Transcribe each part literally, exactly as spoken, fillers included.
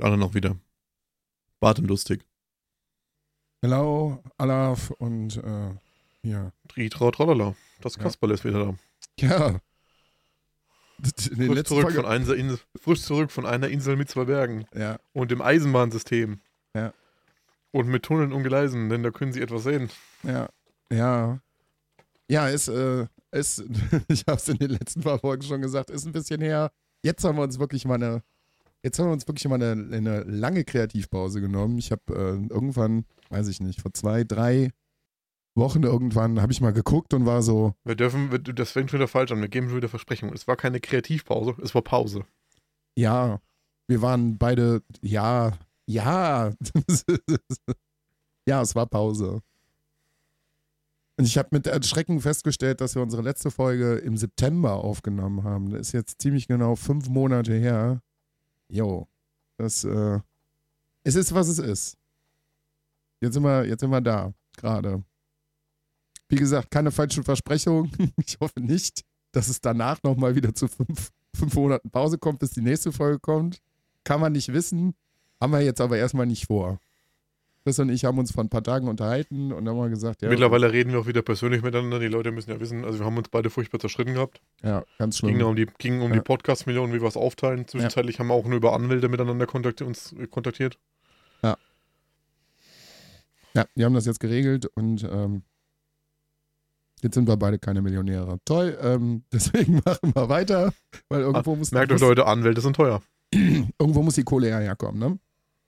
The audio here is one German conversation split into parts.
alle noch wieder. Bart und lustig. Hello, Alaf und äh, ja. Tritra, tralala. Das Kasperle ja. ist wieder da. Ja. Frisch zurück, von einer Insel, frisch zurück von einer Insel mit zwei Bergen. Ja. Und dem Eisenbahnsystem. Ja. Und mit Tunneln und Gleisen, denn da können Sie etwas sehen. Ja. Ja. Ja, ist, äh, ist, ich habe es in den letzten paar Folgen schon gesagt, ist ein bisschen her. Jetzt haben wir uns wirklich mal eine, jetzt haben wir uns wirklich mal eine, eine lange Kreativpause genommen. Ich habe äh, irgendwann, weiß ich nicht, vor zwei, drei Wochen irgendwann habe ich mal geguckt und war so. Wir dürfen, das fängt schon wieder falsch an, wir geben schon wieder Versprechungen. Es war keine Kreativpause, es war Pause. Ja, wir waren beide, ja, ja. Ja, es war Pause. Und ich habe mit Erschrecken festgestellt, dass wir unsere letzte Folge im September aufgenommen haben. Das ist jetzt ziemlich genau fünf Monate her. Jo, das, äh, es ist, was es ist. Jetzt sind wir, jetzt sind wir da, gerade. Wie gesagt, keine falschen Versprechungen. Ich hoffe nicht, dass es danach nochmal wieder zu fünf, fünf Monaten Pause kommt, bis die nächste Folge kommt. Kann man nicht wissen. Haben wir jetzt aber erstmal nicht vor. Chris und ich haben uns vor ein paar Tagen unterhalten und haben mal gesagt, ja. Mittlerweile reden wir auch wieder persönlich miteinander. Die Leute müssen ja wissen, also wir haben uns beide furchtbar zerstritten gehabt. Ja, ganz schlimm. Ging um die, ging um ja. die Podcast-Millionen, wie wir es aufteilen. Zwischenzeitlich ja. haben wir auch nur über Anwälte miteinander kontakt, uns kontaktiert. Ja. Ja, die haben das jetzt geregelt und ähm, jetzt sind wir beide keine Millionäre. Toll, ähm, deswegen machen wir weiter, weil irgendwo ah, muss... Merkt euch Leute, Anwälte sind teuer. Irgendwo muss die Kohle ja herkommen, ne?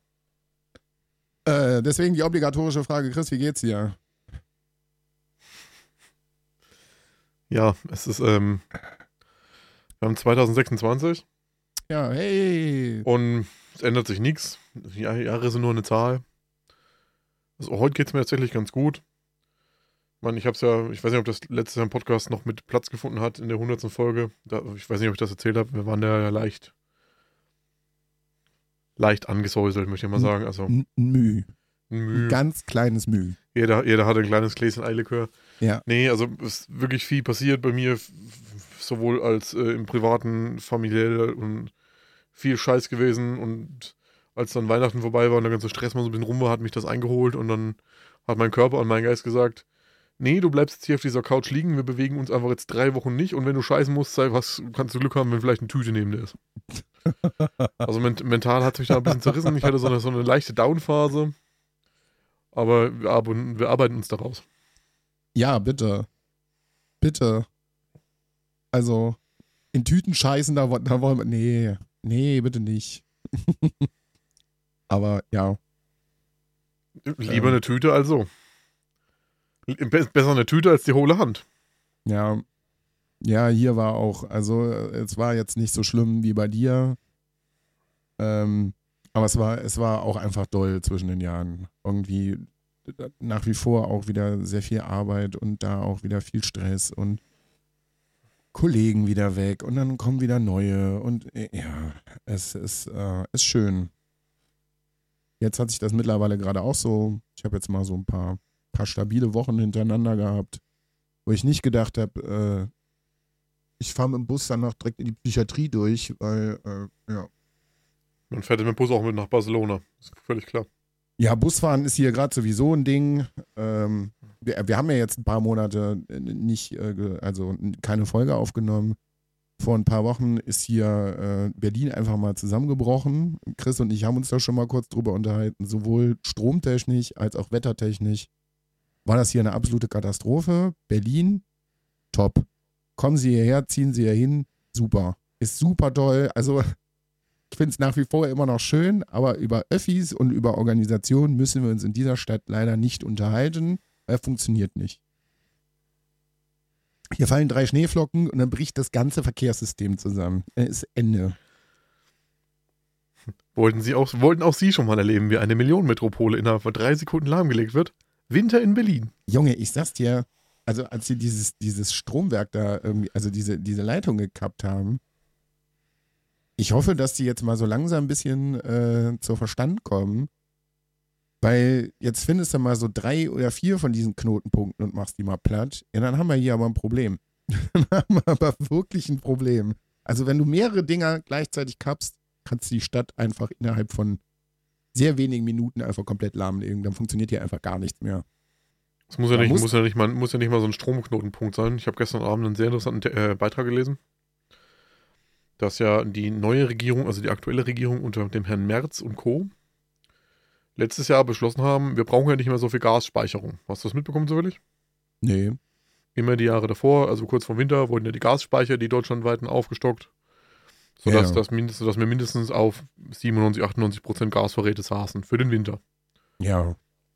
Äh, deswegen die obligatorische Frage, Chris, wie geht's dir? Ja, es ist, ähm, wir haben zwanzig sechsundzwanzig. Ja, hey. Und es ändert sich nichts. Die Jahre sind nur eine Zahl. Also heute geht's mir tatsächlich ganz gut. Ich meine, ich hab's ja, ich weiß nicht, ob das letzte Jahr im Podcast noch mit Platz gefunden hat in der hundertsten Folge. Da, ich weiß nicht, ob ich das erzählt habe. Wir waren da ja leicht leicht angesäuselt, möchte ich mal sagen. Also ein Müh. Ein Müh. Ein ganz kleines Müh. Jeder, jeder hat ein kleines Gläschen Eierlikör. Ja. Nee, also es ist wirklich viel passiert bei mir, sowohl als äh, im privaten, familiell und viel Scheiß gewesen. Und als dann Weihnachten vorbei war und der ganze Stress mal so ein bisschen rum war, hat mich das eingeholt und dann hat mein Körper und mein Geist gesagt, nee, du bleibst jetzt hier auf dieser Couch liegen, wir bewegen uns einfach jetzt drei Wochen nicht und wenn du scheißen musst, sei was, kannst du Glück haben, wenn vielleicht eine Tüte neben dir ist. Also ment- mental hat es mich da ein bisschen zerrissen. Ich hatte so eine, so eine leichte Downphase. Aber wir, ar- wir arbeiten uns daraus. Ja, bitte. Bitte. Also, in Tüten scheißen, da, da wollen wir. Nee, nee, bitte nicht. Aber ja. Lieber ähm. eine Tüte als so. Be- besser eine Tüte als die hohle Hand. Ja. Ja, hier war auch, also es war jetzt nicht so schlimm wie bei dir. Ähm, aber es war, es war auch einfach doll zwischen den Jahren. Irgendwie nach wie vor auch wieder sehr viel Arbeit und da auch wieder viel Stress und Kollegen wieder weg und dann kommen wieder neue und ja, es ist, äh, ist schön. Jetzt hat sich das mittlerweile gerade auch so, ich habe jetzt mal so ein paar, paar stabile Wochen hintereinander gehabt, wo ich nicht gedacht habe, äh, ich fahre mit dem Bus danach direkt in die Psychiatrie durch, weil, äh, ja. Man fährt mit dem Bus auch mit nach Barcelona, ist völlig klar. Ja, Busfahren ist hier gerade sowieso ein Ding. Ähm, wir, wir haben ja jetzt ein paar Monate nicht, äh, also keine Folge aufgenommen. Vor ein paar Wochen ist hier äh, Berlin einfach mal zusammengebrochen. Chris und ich haben uns da schon mal kurz drüber unterhalten. Sowohl stromtechnisch als auch wettertechnisch war das hier eine absolute Katastrophe. Berlin, top. Kommen Sie hierher, ziehen Sie hier hin, super. Ist super toll. Also ich finde es nach wie vor immer noch schön, aber über Öffis und über Organisationen müssen wir uns in dieser Stadt leider nicht unterhalten, weil es funktioniert nicht. Hier fallen drei Schneeflocken und dann bricht das ganze Verkehrssystem zusammen. Dann ist Ende. Wollten, Sie auch, wollten auch Sie schon mal erleben, wie eine Millionenmetropole innerhalb von drei Sekunden lahmgelegt wird? Winter in Berlin. Junge, ich sag's dir, also als sie dieses, dieses Stromwerk da irgendwie, also diese, diese Leitung gekappt haben, ich hoffe, dass die jetzt mal so langsam ein bisschen äh, zur Verstand kommen, weil jetzt findest du mal so drei oder vier von diesen Knotenpunkten und machst die mal platt. Ja, dann haben wir hier aber ein Problem. Dann haben wir aber wirklich ein Problem. Also wenn du mehrere Dinger gleichzeitig kappst, kannst du die Stadt einfach innerhalb von sehr wenigen Minuten einfach komplett lahmlegen. Dann funktioniert hier einfach gar nichts mehr. Es muss ja, Da nicht, muss- muss, ja nicht mal, muss ja nicht mal so ein Stromknotenpunkt sein. Ich habe gestern Abend einen sehr interessanten äh, Beitrag gelesen, dass ja die neue Regierung, also die aktuelle Regierung unter dem Herrn Merz und Co. letztes Jahr beschlossen haben, wir brauchen ja nicht mehr so viel Gasspeicherung. Hast du das mitbekommen zufällig? Nee. Immer die Jahre davor, also kurz vor Winter, wurden ja die Gasspeicher, die deutschlandweiten, aufgestockt, sodass Ja. das mindestens, dass wir mindestens auf siebenundneunzig, achtundneunzig Prozent Gasvorräte saßen für den Winter. Ja.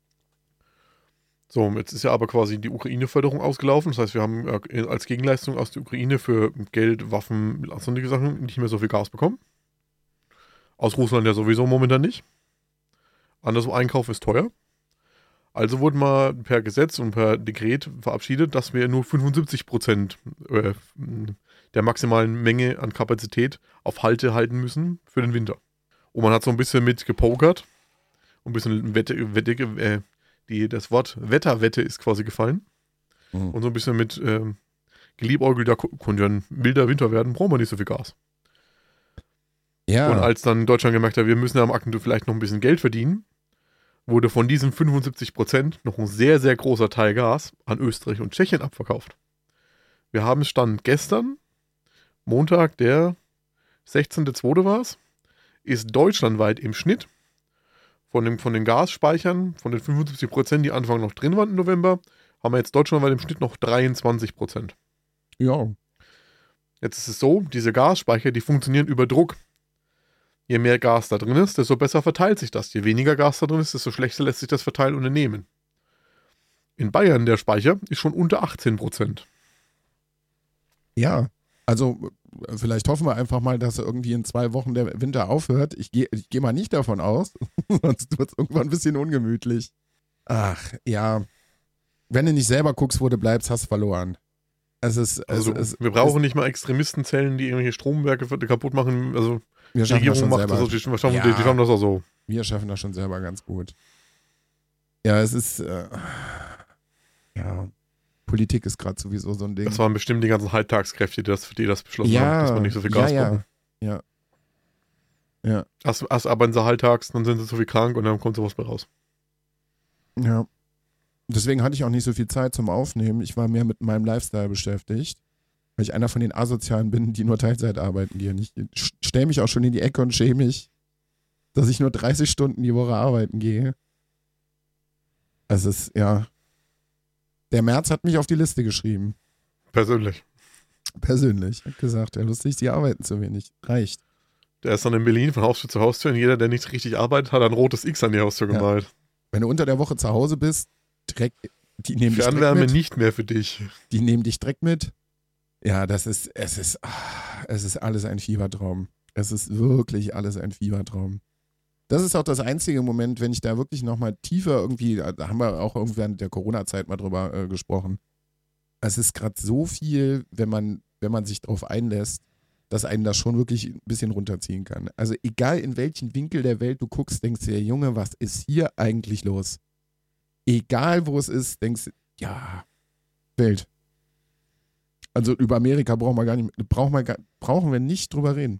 So, jetzt ist ja aber quasi die Ukraine-Förderung ausgelaufen. Das heißt, wir haben äh, als Gegenleistung aus der Ukraine für Geld, Waffen, sonstige Sachen nicht mehr so viel Gas bekommen. Aus Russland ja sowieso momentan nicht. Anderswo Einkauf ist teuer. Also wurde mal per Gesetz und per Dekret verabschiedet, dass wir nur fünfundsiebzig Prozent äh, der maximalen Menge an Kapazität auf Halte halten müssen für den Winter. Und man hat so ein bisschen mit gepokert. Ein bisschen Wette, Wette, äh, die, das Wort Wetterwette ist quasi gefallen. Mhm. Und so ein bisschen mit ähm, geliebäugelt, da könnte ja ein milder Winter werden, brauchen wir nicht so viel Gas. Ja. Und als dann Deutschland gemerkt hat, wir müssen ja am Akten vielleicht noch ein bisschen Geld verdienen, wurde von diesen fünfundsiebzig Prozent noch ein sehr, sehr großer Teil Gas an Österreich und Tschechien abverkauft. Wir haben Stand gestern, Montag, der sechzehnter zweite war es, ist deutschlandweit im Schnitt von, dem, von den Gasspeichern, von den fünfundsiebzig Prozent, die Anfang noch drin waren im November, haben wir jetzt deutschlandweit im Schnitt noch dreiundzwanzig Prozent. ja. Jetzt ist es so, diese Gasspeicher, die funktionieren über Druck. Je mehr Gas da drin ist, desto besser verteilt sich das. Je weniger Gas da drin ist, desto schlechter lässt sich das verteilen und entnehmen. In Bayern der Speicher ist schon unter achtzehn Prozent. Ja. Also, äh, vielleicht hoffen wir einfach mal, dass irgendwie in zwei Wochen der Winter aufhört. Ich gehe ich geh mal nicht davon aus, sonst wird es irgendwann ein bisschen ungemütlich. Ach, ja. Wenn du nicht selber guckst, wo du bleibst, hast du verloren. Es ist, Also es, es, wir brauchen nicht mal Extremistenzellen, die irgendwelche Stromwerke kaputt machen. Also wir die schaffen das Regierung schon macht selber. das, die schaffen, Ja. die, die schaffen das auch so. Wir schaffen das schon selber ganz gut. Ja, es ist, äh, ja, Politik ist gerade sowieso so ein Ding. Das waren bestimmt die ganzen Halbtagskräfte, die das, die das beschlossen ja, haben, dass man nicht so viel Gas ja, braucht. ja, ja. Ja, Erst, erst arbeiten sie halbtags, dann sind sie so viel krank und dann kommt sowas bei raus. ja. Deswegen hatte ich auch nicht so viel Zeit zum Aufnehmen. Ich war mehr mit meinem Lifestyle beschäftigt, weil ich einer von den Asozialen bin, die nur Teilzeit arbeiten gehen. Ich stelle mich auch schon in die Ecke und schäme mich, dass ich nur dreißig Stunden die Woche arbeiten gehe. Es ist, ja. Der März hat mich auf die Liste geschrieben. Persönlich. Persönlich. Hat gesagt, ja, lustig, sie arbeiten zu wenig. Reicht. Der ist dann in Berlin von Haustür zu Haustür und jeder, der nicht richtig arbeitet, hat ein rotes X an die Haustür Ja. gemalt. Wenn du unter der Woche zu Hause bist, direkt, die nehmen dich direkt Fernwärme mit. nicht mehr für dich. Die nehmen dich direkt mit. Ja, das ist, es ist, ah, es ist alles ein Fiebertraum. Es ist wirklich alles ein Fiebertraum. Das ist auch das einzige Moment, wenn ich da wirklich nochmal tiefer irgendwie, da haben wir auch irgendwie während der Corona-Zeit mal drüber äh, gesprochen. Es ist gerade so viel, wenn man, wenn man sich darauf einlässt, dass einen das schon wirklich ein bisschen runterziehen kann. Also egal in welchen Winkel der Welt du guckst, denkst du dir, Junge, was ist hier eigentlich los? Egal wo es ist, denkst du, ja, Welt. Also über Amerika brauchen wir gar nicht, brauchen wir, gar, brauchen wir nicht drüber reden.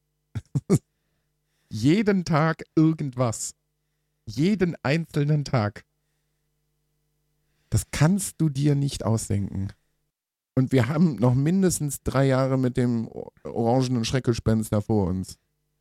Jeden Tag irgendwas. Jeden einzelnen Tag. Das kannst du dir nicht ausdenken. Und wir haben noch mindestens drei Jahre mit dem orangenen Schreckgespenster vor uns.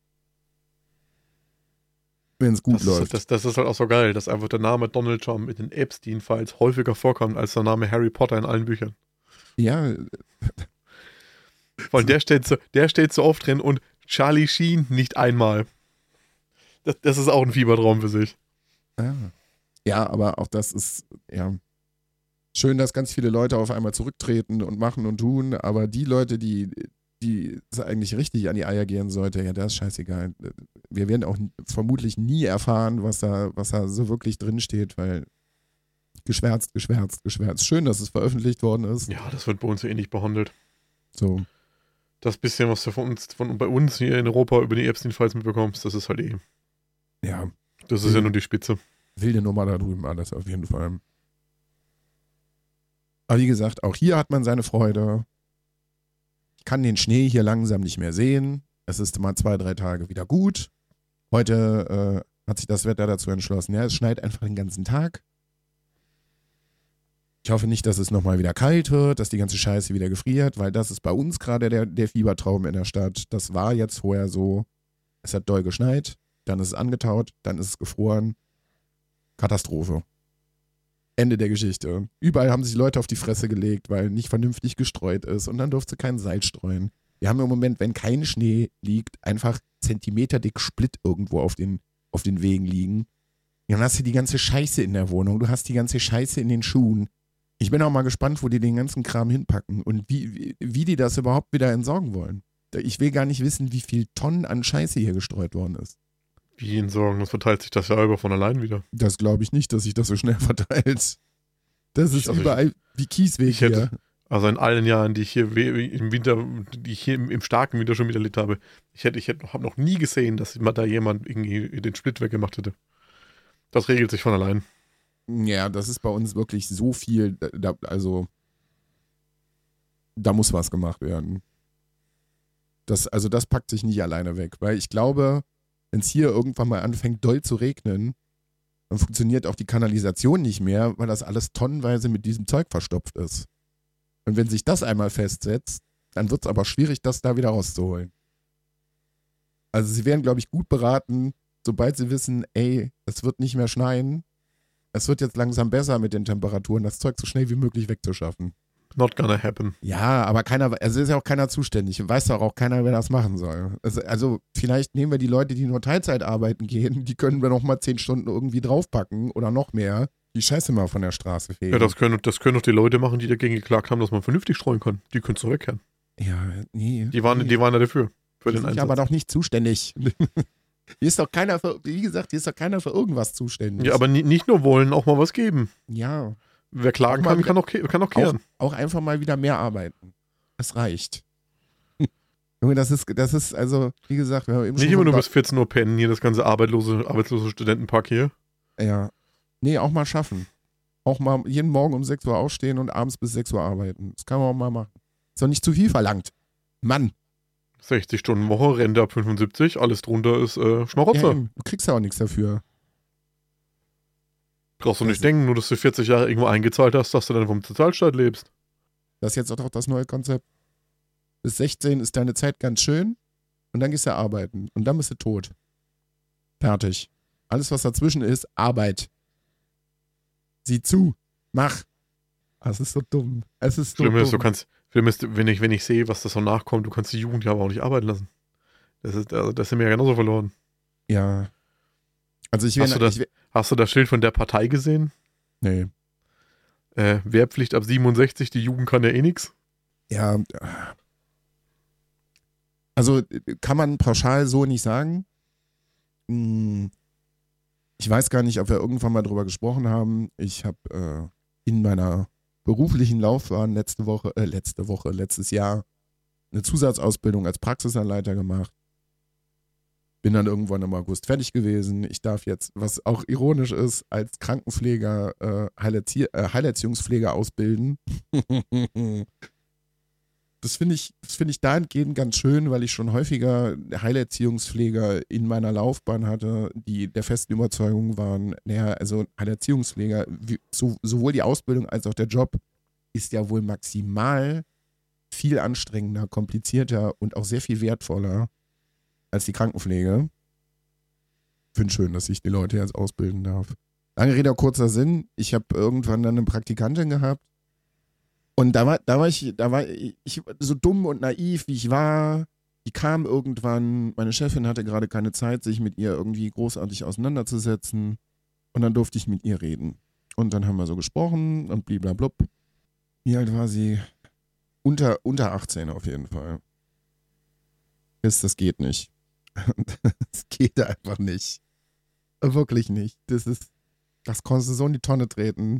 Wenn es gut Das läuft. ist, das, das ist halt auch so geil, dass einfach der Name Donald Trump mit den Epstein-Files häufiger vorkommt als der Name Harry Potter in allen Büchern. Ja, Weil der steht so, der steht so oft drin und Charlie Sheen nicht einmal. Das, das ist auch ein Fiebertraum für sich. ja. ja, aber auch das ist, ja, schön, dass ganz viele Leute auf einmal zurücktreten und machen und tun, aber die Leute, die, die es eigentlich richtig an die Eier gehen sollte, ja, das ist scheißegal. Wir werden auch vermutlich nie erfahren, was da, was da so wirklich drinsteht, weil geschwärzt, geschwärzt, geschwärzt. Schön, dass es veröffentlicht worden ist. Ja, das wird bei uns ja eh nicht behandelt. So. Das bisschen, was du von uns, von bei uns hier in Europa über die Epstein-Files mitbekommst, das ist halt eh. Ja, Das ist ja nur die Spitze. wilde Nummer da drüben alles auf jeden Fall. Aber wie gesagt, auch hier hat man seine Freude. Ich kann den Schnee hier langsam nicht mehr sehen. Es ist mal zwei, drei Tage wieder gut. Heute hat sich das Wetter dazu entschlossen. Ja, es schneit einfach den ganzen Tag. Ich hoffe nicht, dass es nochmal wieder kalt wird, dass die ganze Scheiße wieder gefriert, weil das ist bei uns gerade der, der Fiebertraum in der Stadt. Das war jetzt vorher so. Es hat doll geschneit, dann ist es angetaut, dann ist es gefroren. Katastrophe. Ende der Geschichte. Überall haben sich Leute auf die Fresse gelegt, weil nicht vernünftig gestreut ist und dann durfte kein Salz streuen. Wir haben im Moment, wenn kein Schnee liegt, einfach zentimeterdick Split irgendwo auf den, auf den Wegen liegen. Dann hast du die ganze Scheiße in der Wohnung, du hast die ganze Scheiße in den Schuhen. Ich bin auch mal gespannt, wo die den ganzen Kram hinpacken und wie, wie, wie die das überhaupt wieder entsorgen wollen. Ich will gar nicht wissen, wie viel Tonnen an Scheiße hier gestreut worden ist. Wie entsorgen? Das verteilt sich das ja über von allein wieder. Das glaube ich nicht, dass sich das so schnell verteilt. Das ist also überall ich, wie Kiesweg ich hätte, hier. Also in allen Jahren, die ich hier im Winter, die ich hier im, im starken Winter schon miterlebt habe, ich hätte, ich hätte, habe noch nie gesehen, dass da jemand irgendwie den Split weggemacht hätte. Das regelt sich von allein. Ja, das ist bei uns wirklich so viel, da, also da muss was gemacht werden. Das, also das packt sich nicht alleine weg, weil ich glaube, wenn es hier irgendwann mal anfängt doll zu regnen, dann funktioniert auch die Kanalisation nicht mehr, weil das alles tonnenweise mit diesem Zeug verstopft ist. Und wenn sich das einmal festsetzt, dann wird es aber schwierig, das da wieder rauszuholen. Also sie wären, glaube ich, gut beraten, sobald sie wissen, ey, es wird nicht mehr schneien, es wird jetzt langsam besser mit den Temperaturen, das Zeug so schnell wie möglich wegzuschaffen. Not gonna happen. Ja, aber keiner, also ist ja auch keiner zuständig. Weiß doch auch keiner, wer das machen soll. Also, also vielleicht nehmen wir die Leute, die nur Teilzeit arbeiten gehen, die können wir noch mal zehn Stunden irgendwie draufpacken oder noch mehr. Die Scheiße mal von der Straße fegen. Ja, das können, das können doch die Leute machen, die dagegen geklagt haben, dass man vernünftig streuen kann. Die können es doch wegkehren. Ja, nee. Die waren, nee. die waren ja dafür. Für die den sind Einsatz. aber doch nicht zuständig. Hier ist doch keiner für, wie gesagt, hier ist doch keiner für irgendwas zuständig. Ja, aber nie, nicht nur wollen, auch mal was geben. Ja. Wer klagen Auch mal kann, kann auch, kann auch kehren. Auch, auch einfach mal wieder mehr arbeiten. Es reicht. Junge, das ist, das ist, also, wie gesagt, wir haben eben Nicht schon immer von nur Ba- bis vierzehn Uhr pennen, hier das ganze arbeitslose, arbeitslose Studentenpark hier. Ja. Nee, auch mal schaffen. Auch mal jeden Morgen um sechs Uhr aufstehen und abends bis sechs Uhr arbeiten. Das kann man auch mal machen. Ist doch nicht zu viel verlangt. Mann. sechzig Stunden Woche, Rente ab fünfundsiebzig, alles drunter ist äh, Schmarotzer. Ja, eben. Du kriegst ja auch nichts dafür. Brauchst du Das- nicht denken, nur dass du vierzig Jahre irgendwo eingezahlt hast, dass du dann vom Sozialstaat lebst. Das ist jetzt auch das neue Konzept. Bis sechzehn ist deine Zeit ganz schön und dann gehst du arbeiten und dann bist du tot. Fertig. Alles, was dazwischen ist, Arbeit. Sieh zu. Mach. Ah, es ist so dumm. Es ist so Schlimm dumm. ist, du kannst, schlimm ist, wenn ich, wenn ich sehe, was das so nachkommt, du kannst die Jugend ja aber auch nicht arbeiten lassen. Das ist, also, das sind wir ja genauso verloren. Ja. Also ich Hast will, du das- ich will Hast du das Schild von der Partei gesehen? nee. Äh, Wehrpflicht ab siebenundsechzig, die Jugend kann ja eh nix. Ja. Also kann man pauschal so nicht sagen. Hm, Ich weiß gar nicht, ob wir irgendwann mal drüber gesprochen haben. Ich habe äh, in meiner beruflichen Laufbahn letzte Woche, äh, letzte Woche, letztes Jahr eine Zusatzausbildung als Praxisanleiter gemacht. Bin dann irgendwann im August fertig gewesen. Ich darf jetzt, was auch ironisch ist, als Krankenpfleger äh, Heilerzie- äh, Heilerziehungspfleger ausbilden. Das finde ich, das finde ich dahingehend ganz schön, weil ich schon häufiger Heilerziehungspfleger in meiner Laufbahn hatte, die der festen Überzeugung waren, naja, also Heilerziehungspfleger, wie, so, sowohl die Ausbildung als auch der Job ist ja wohl maximal viel anstrengender, komplizierter und auch sehr viel wertvoller als die Krankenpflege. Ich finde schön, dass ich die Leute jetzt ausbilden darf. Lange Rede, kurzer Sinn. Ich habe irgendwann dann eine Praktikantin gehabt. Und da war, da war ich, da war ich so dumm und naiv, wie ich war. Die kam irgendwann, meine Chefin hatte gerade keine Zeit, sich mit ihr irgendwie großartig auseinanderzusetzen. Und dann durfte ich mit ihr reden. Und dann haben wir so gesprochen und bliblablub. Wie alt war sie? Unter, unter achtzehn auf jeden Fall. Das, das geht nicht. Das geht einfach nicht. Wirklich nicht. Das ist, das konntest du so in die Tonne treten.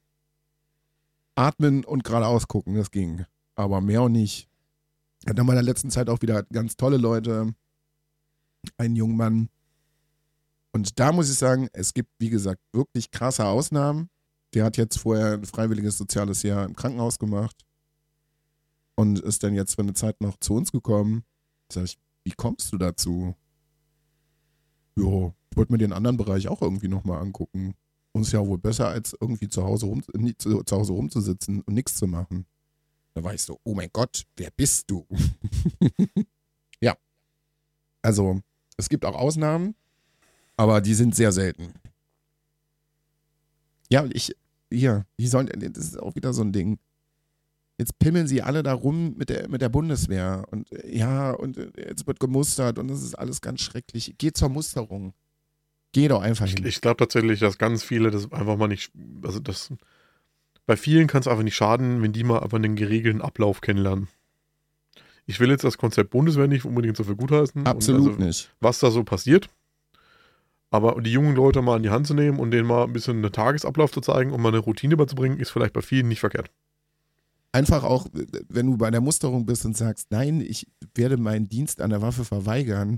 Atmen und geradeaus gucken, das ging. Aber mehr auch nicht. Ich hatte in meiner letzten Zeit auch wieder ganz tolle Leute. Einen jungen Mann. Und da muss ich sagen, es gibt, wie gesagt, wirklich krasse Ausnahmen. Der hat jetzt vorher ein freiwilliges soziales Jahr im Krankenhaus gemacht und ist dann jetzt für eine Zeit noch zu uns gekommen. Sag ich, wie kommst du dazu? Jo, ich wollte mir den anderen Bereich auch irgendwie nochmal angucken. Uns ja wohl besser, als irgendwie zu Hause, rum, nie, zu, zu Hause rumzusitzen und nichts zu machen. Da war ich so, oh mein Gott, wer bist du? Ja, also es gibt auch Ausnahmen, aber die sind sehr selten. Ja, ich, hier, die sollen, das ist auch wieder so ein Ding. Jetzt pimmeln sie alle da rum mit der, mit der Bundeswehr und äh, ja, und äh, jetzt wird gemustert und das ist alles ganz schrecklich. Geh zur Musterung. Geh doch einfach Ich, hin. ich glaube tatsächlich, dass ganz viele das einfach mal nicht, also das, bei vielen kann es einfach nicht schaden, wenn die mal einfach einen geregelten Ablauf kennenlernen. Ich will jetzt das Konzept Bundeswehr nicht unbedingt so für gut heißen. Absolut und also, nicht. was da so passiert. Aber die jungen Leute mal an die Hand zu nehmen und denen mal ein bisschen einen Tagesablauf zu zeigen und mal eine Routine beizubringen, ist vielleicht bei vielen nicht verkehrt. Einfach auch, wenn du bei der Musterung bist und sagst, nein, ich werde meinen Dienst an der Waffe verweigern,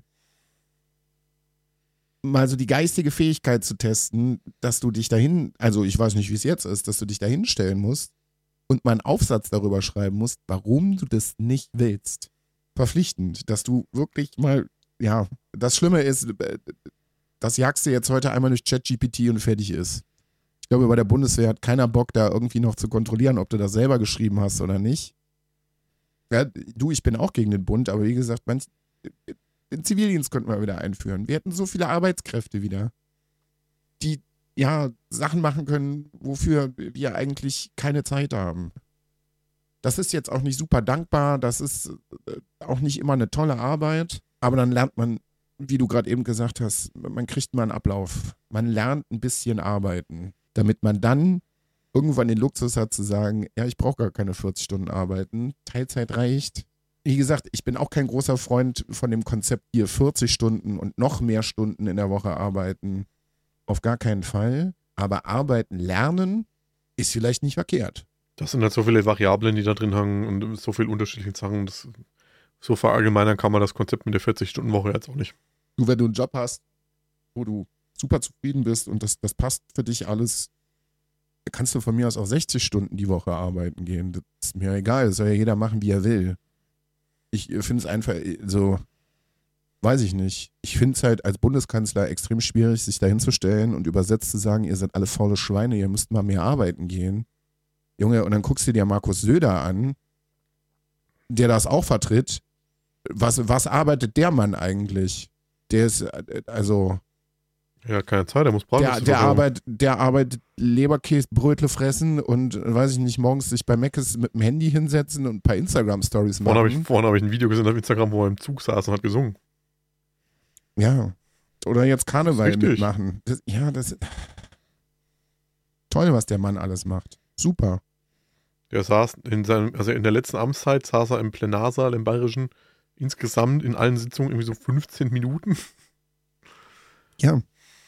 mal so die geistige Fähigkeit zu testen, dass du dich dahin, also ich weiß nicht, wie es jetzt ist, dass du dich dahin stellen musst und mal einen Aufsatz darüber schreiben musst, warum du das nicht willst. Verpflichtend, dass du wirklich mal, ja, das Schlimme ist, das jagst du jetzt heute einmal durch ChatGPT und fertig ist. Ich glaube, bei der Bundeswehr hat keiner Bock, da irgendwie noch zu kontrollieren, ob du das selber geschrieben hast oder nicht. Ja, du, ich bin auch gegen den Bund, aber wie gesagt, manch, den Zivildienst könnten wir wieder einführen. Wir hätten so viele Arbeitskräfte wieder, die ja Sachen machen können, wofür wir eigentlich keine Zeit haben. Das ist jetzt auch nicht super dankbar, das ist auch nicht immer eine tolle Arbeit, aber dann lernt man, wie du gerade eben gesagt hast, man kriegt mal einen Ablauf. Man lernt ein bisschen arbeiten, damit man dann irgendwann den Luxus hat zu sagen, ja, ich brauche gar keine vierzig Stunden arbeiten, Teilzeit reicht. Wie gesagt, ich bin auch kein großer Freund von dem Konzept hier vierzig Stunden und noch mehr Stunden in der Woche arbeiten. Auf gar keinen Fall. Aber arbeiten, lernen ist vielleicht nicht verkehrt. Das sind halt so viele Variablen, die da drin hängen und so viele unterschiedliche Sachen. Das, so verallgemeinern kann man das Konzept mit der vierzig-Stunden-Woche jetzt auch nicht. Du, wenn du einen Job hast, wo du super zufrieden bist und das, das passt für dich alles, kannst du von mir aus auch sechzig Stunden die Woche arbeiten gehen. Das ist mir egal, das soll ja jeder machen, wie er will. Ich finde es einfach so, weiß ich nicht. Ich finde es halt als Bundeskanzler extrem schwierig, sich da hinzustellen und übersetzt zu sagen, ihr seid alle faule Schweine, ihr müsst mal mehr arbeiten gehen. Junge, und dann guckst du dir Markus Söder an, der das auch vertritt. Was, was arbeitet der Mann eigentlich? Der ist, also... Er hat keine Zeit, er muss Der, der, arbeit, der arbeitet Leberkäsebrötle fressen und, weiß ich nicht, morgens sich bei Meckes mit dem Handy hinsetzen und ein paar Instagram-Stories machen. Vorhin habe ich, vorhin hab ich ein Video gesehen auf Instagram, wo er im Zug saß und hat gesungen. Ja. Oder jetzt Karneval Richtig. mitmachen. Das, ja, das ist toll, was der Mann alles macht. Super. Der saß in seinem, also in der letzten Amtszeit saß er im Plenarsaal im Bayerischen insgesamt in allen Sitzungen irgendwie so fünfzehn Minuten. Ja.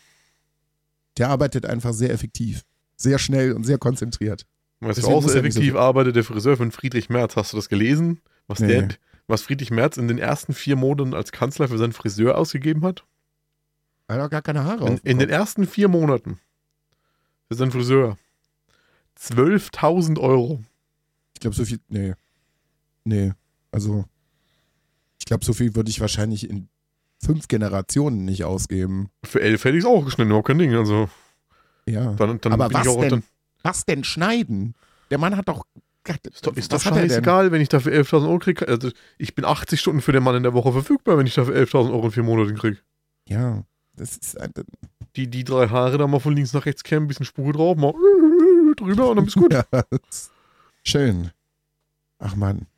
Der arbeitet einfach sehr effektiv. Sehr schnell und sehr konzentriert. Weißt du, Deswegen auch so muss er nicht so effektiv viel- arbeitet der Friseur von Friedrich Merz. Hast du das gelesen? Was, Nee. der, was Friedrich Merz in den ersten vier Monaten als Kanzler für seinen Friseur ausgegeben hat? Er hat auch gar keine Haare In, auf dem in den Kopf. ersten vier Monaten für seinen Friseur zwölftausend Euro. Ich glaube, so viel. Nee. Nee. Also. Ich glaube, so viel würde ich wahrscheinlich in fünf Generationen nicht ausgeben. Für elf hätte ich es auch geschnitten, überhaupt kein Ding. Also Ja. dann, dann Aber bin ich was auch denn? dann, Was denn schneiden? Der Mann hat doch. ist doch, ist doch was hat er denn? scheißegal, wenn ich dafür elftausend Euro kriege. Also ich bin achtzig Stunden für den Mann in der Woche verfügbar, wenn ich dafür elftausend Euro in vier Monaten kriege. Ja. Das ist. ein- Die, die drei Haare da mal von links nach rechts kämmen, ein bisschen Spur drauf, mal drüber und dann bist du gut. Ja, das- Schön. Ach Mann.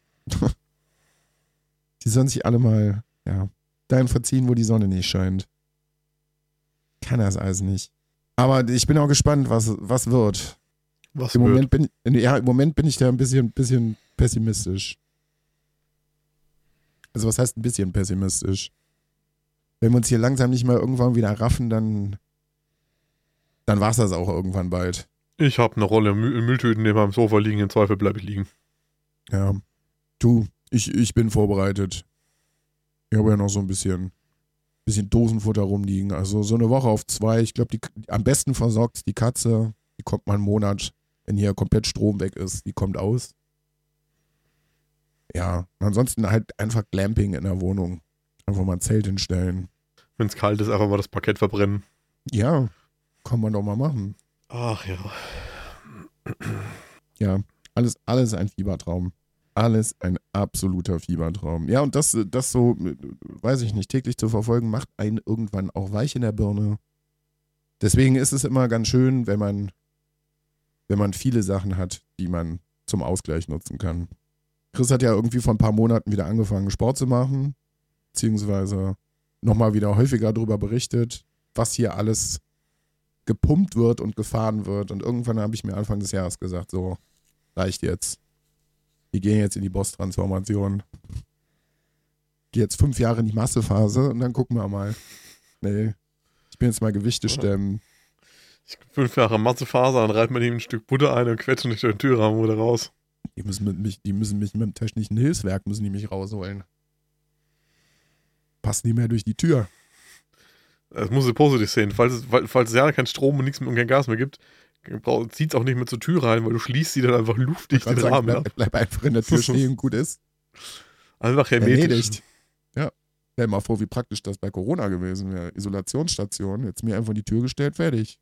Die sollen sich alle mal, ja, dahin verziehen, wo die Sonne nicht scheint. Kann das alles nicht. Aber ich bin auch gespannt, was, was wird. Was Im wird? Moment bin, ja, im Moment bin ich da ein bisschen, bisschen pessimistisch. Also was heißt ein bisschen pessimistisch? Wenn wir uns hier langsam nicht mal irgendwann wieder raffen, dann, dann war es das auch irgendwann bald. Ich habe eine Rolle Mü Mülltüten neben meinem Sofa liegen, im Zweifel bleibe ich liegen. Ja. Du, ich, ich bin vorbereitet. Ich habe ja noch so ein bisschen, bisschen Dosenfutter rumliegen. Also so eine Woche auf zwei. Ich glaube, die am besten versorgt die Katze. Die kommt mal einen Monat, wenn hier komplett Strom weg ist. Die kommt aus. Ja, ansonsten halt einfach Glamping in der Wohnung. Einfach mal ein Zelt hinstellen. Wenn es kalt ist, einfach mal das Parkett verbrennen. Ja, kann man doch mal machen. Ach ja. Ja, alles, alles ein Fiebertraum. Alles ein absoluter Fiebertraum. Ja, und das, das so, weiß ich nicht, täglich zu verfolgen, macht einen irgendwann auch weich in der Birne. Deswegen ist es immer ganz schön, wenn man, wenn man viele Sachen hat, die man zum Ausgleich nutzen kann. Chris hat ja irgendwie vor ein paar Monaten wieder angefangen, Sport zu machen, beziehungsweise nochmal wieder häufiger darüber berichtet, was hier alles gepumpt wird und gefahren wird. Und irgendwann habe ich mir Anfang des Jahres gesagt, so, reicht jetzt. Wir gehen jetzt in die Boss-Transformation. Gehe jetzt fünf Jahre in die Massephase und dann gucken wir mal. Nee, ich bin jetzt mal Gewichte stemmen. Ich fünf Jahre Massephase, dann reibt man ihm ein Stück Butter ein und quetscht durch den Türrahmen wieder raus. Die müssen, mit mich, die müssen mich mit dem technischen Hilfswerk müssen die mich rausholen. Passt nie mehr durch die Tür. Das muss ich positiv sehen. Falls es, falls es ja keinen Strom und nichts mehr und kein Gas mehr gibt, zieht es auch nicht mehr zur Tür rein, weil du schließt sie dann einfach luftdicht den sagen, Rahmen. Bleib, Ja? bleib einfach in der Tür stehen und gut ist. Einfach hermetisch. Erledigt. Ja. Stell dir mal vor, wie praktisch das bei Corona gewesen wäre. Isolationsstation, jetzt mir einfach in die Tür gestellt, fertig.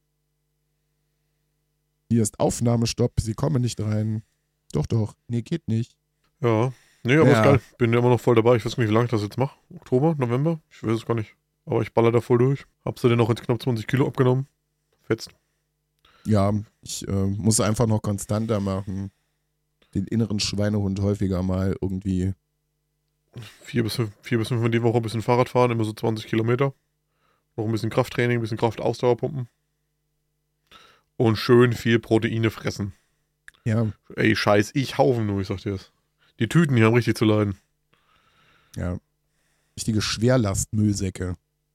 Hier ist Aufnahmestopp, Sie kommen nicht rein. Doch, doch. Nee, geht nicht. Ja. Nee, aber Ja. ist geil. Bin ja immer noch voll dabei. Ich weiß nicht, wie lange ich das jetzt mache. Oktober, November? Ich weiß es gar nicht. Aber ich baller da voll durch. Hab's du denn noch jetzt knapp zwanzig Kilo abgenommen? Fetzt. Ja, ich äh, muss einfach noch konstanter machen. Den inneren Schweinehund häufiger mal irgendwie. Vier bis fünf, vier bis fünfmal die Woche ein bisschen Fahrrad fahren, immer so zwanzig Kilometer. Noch ein bisschen Krafttraining, ein bisschen Kraftausdauerpumpen. Und schön viel Proteine fressen. Ja, Ey, scheiß, ich Haufen nur, ich sag dir das. Die Tüten, die haben richtig zu leiden. ja. Richtige Schwerlastmüllsäcke.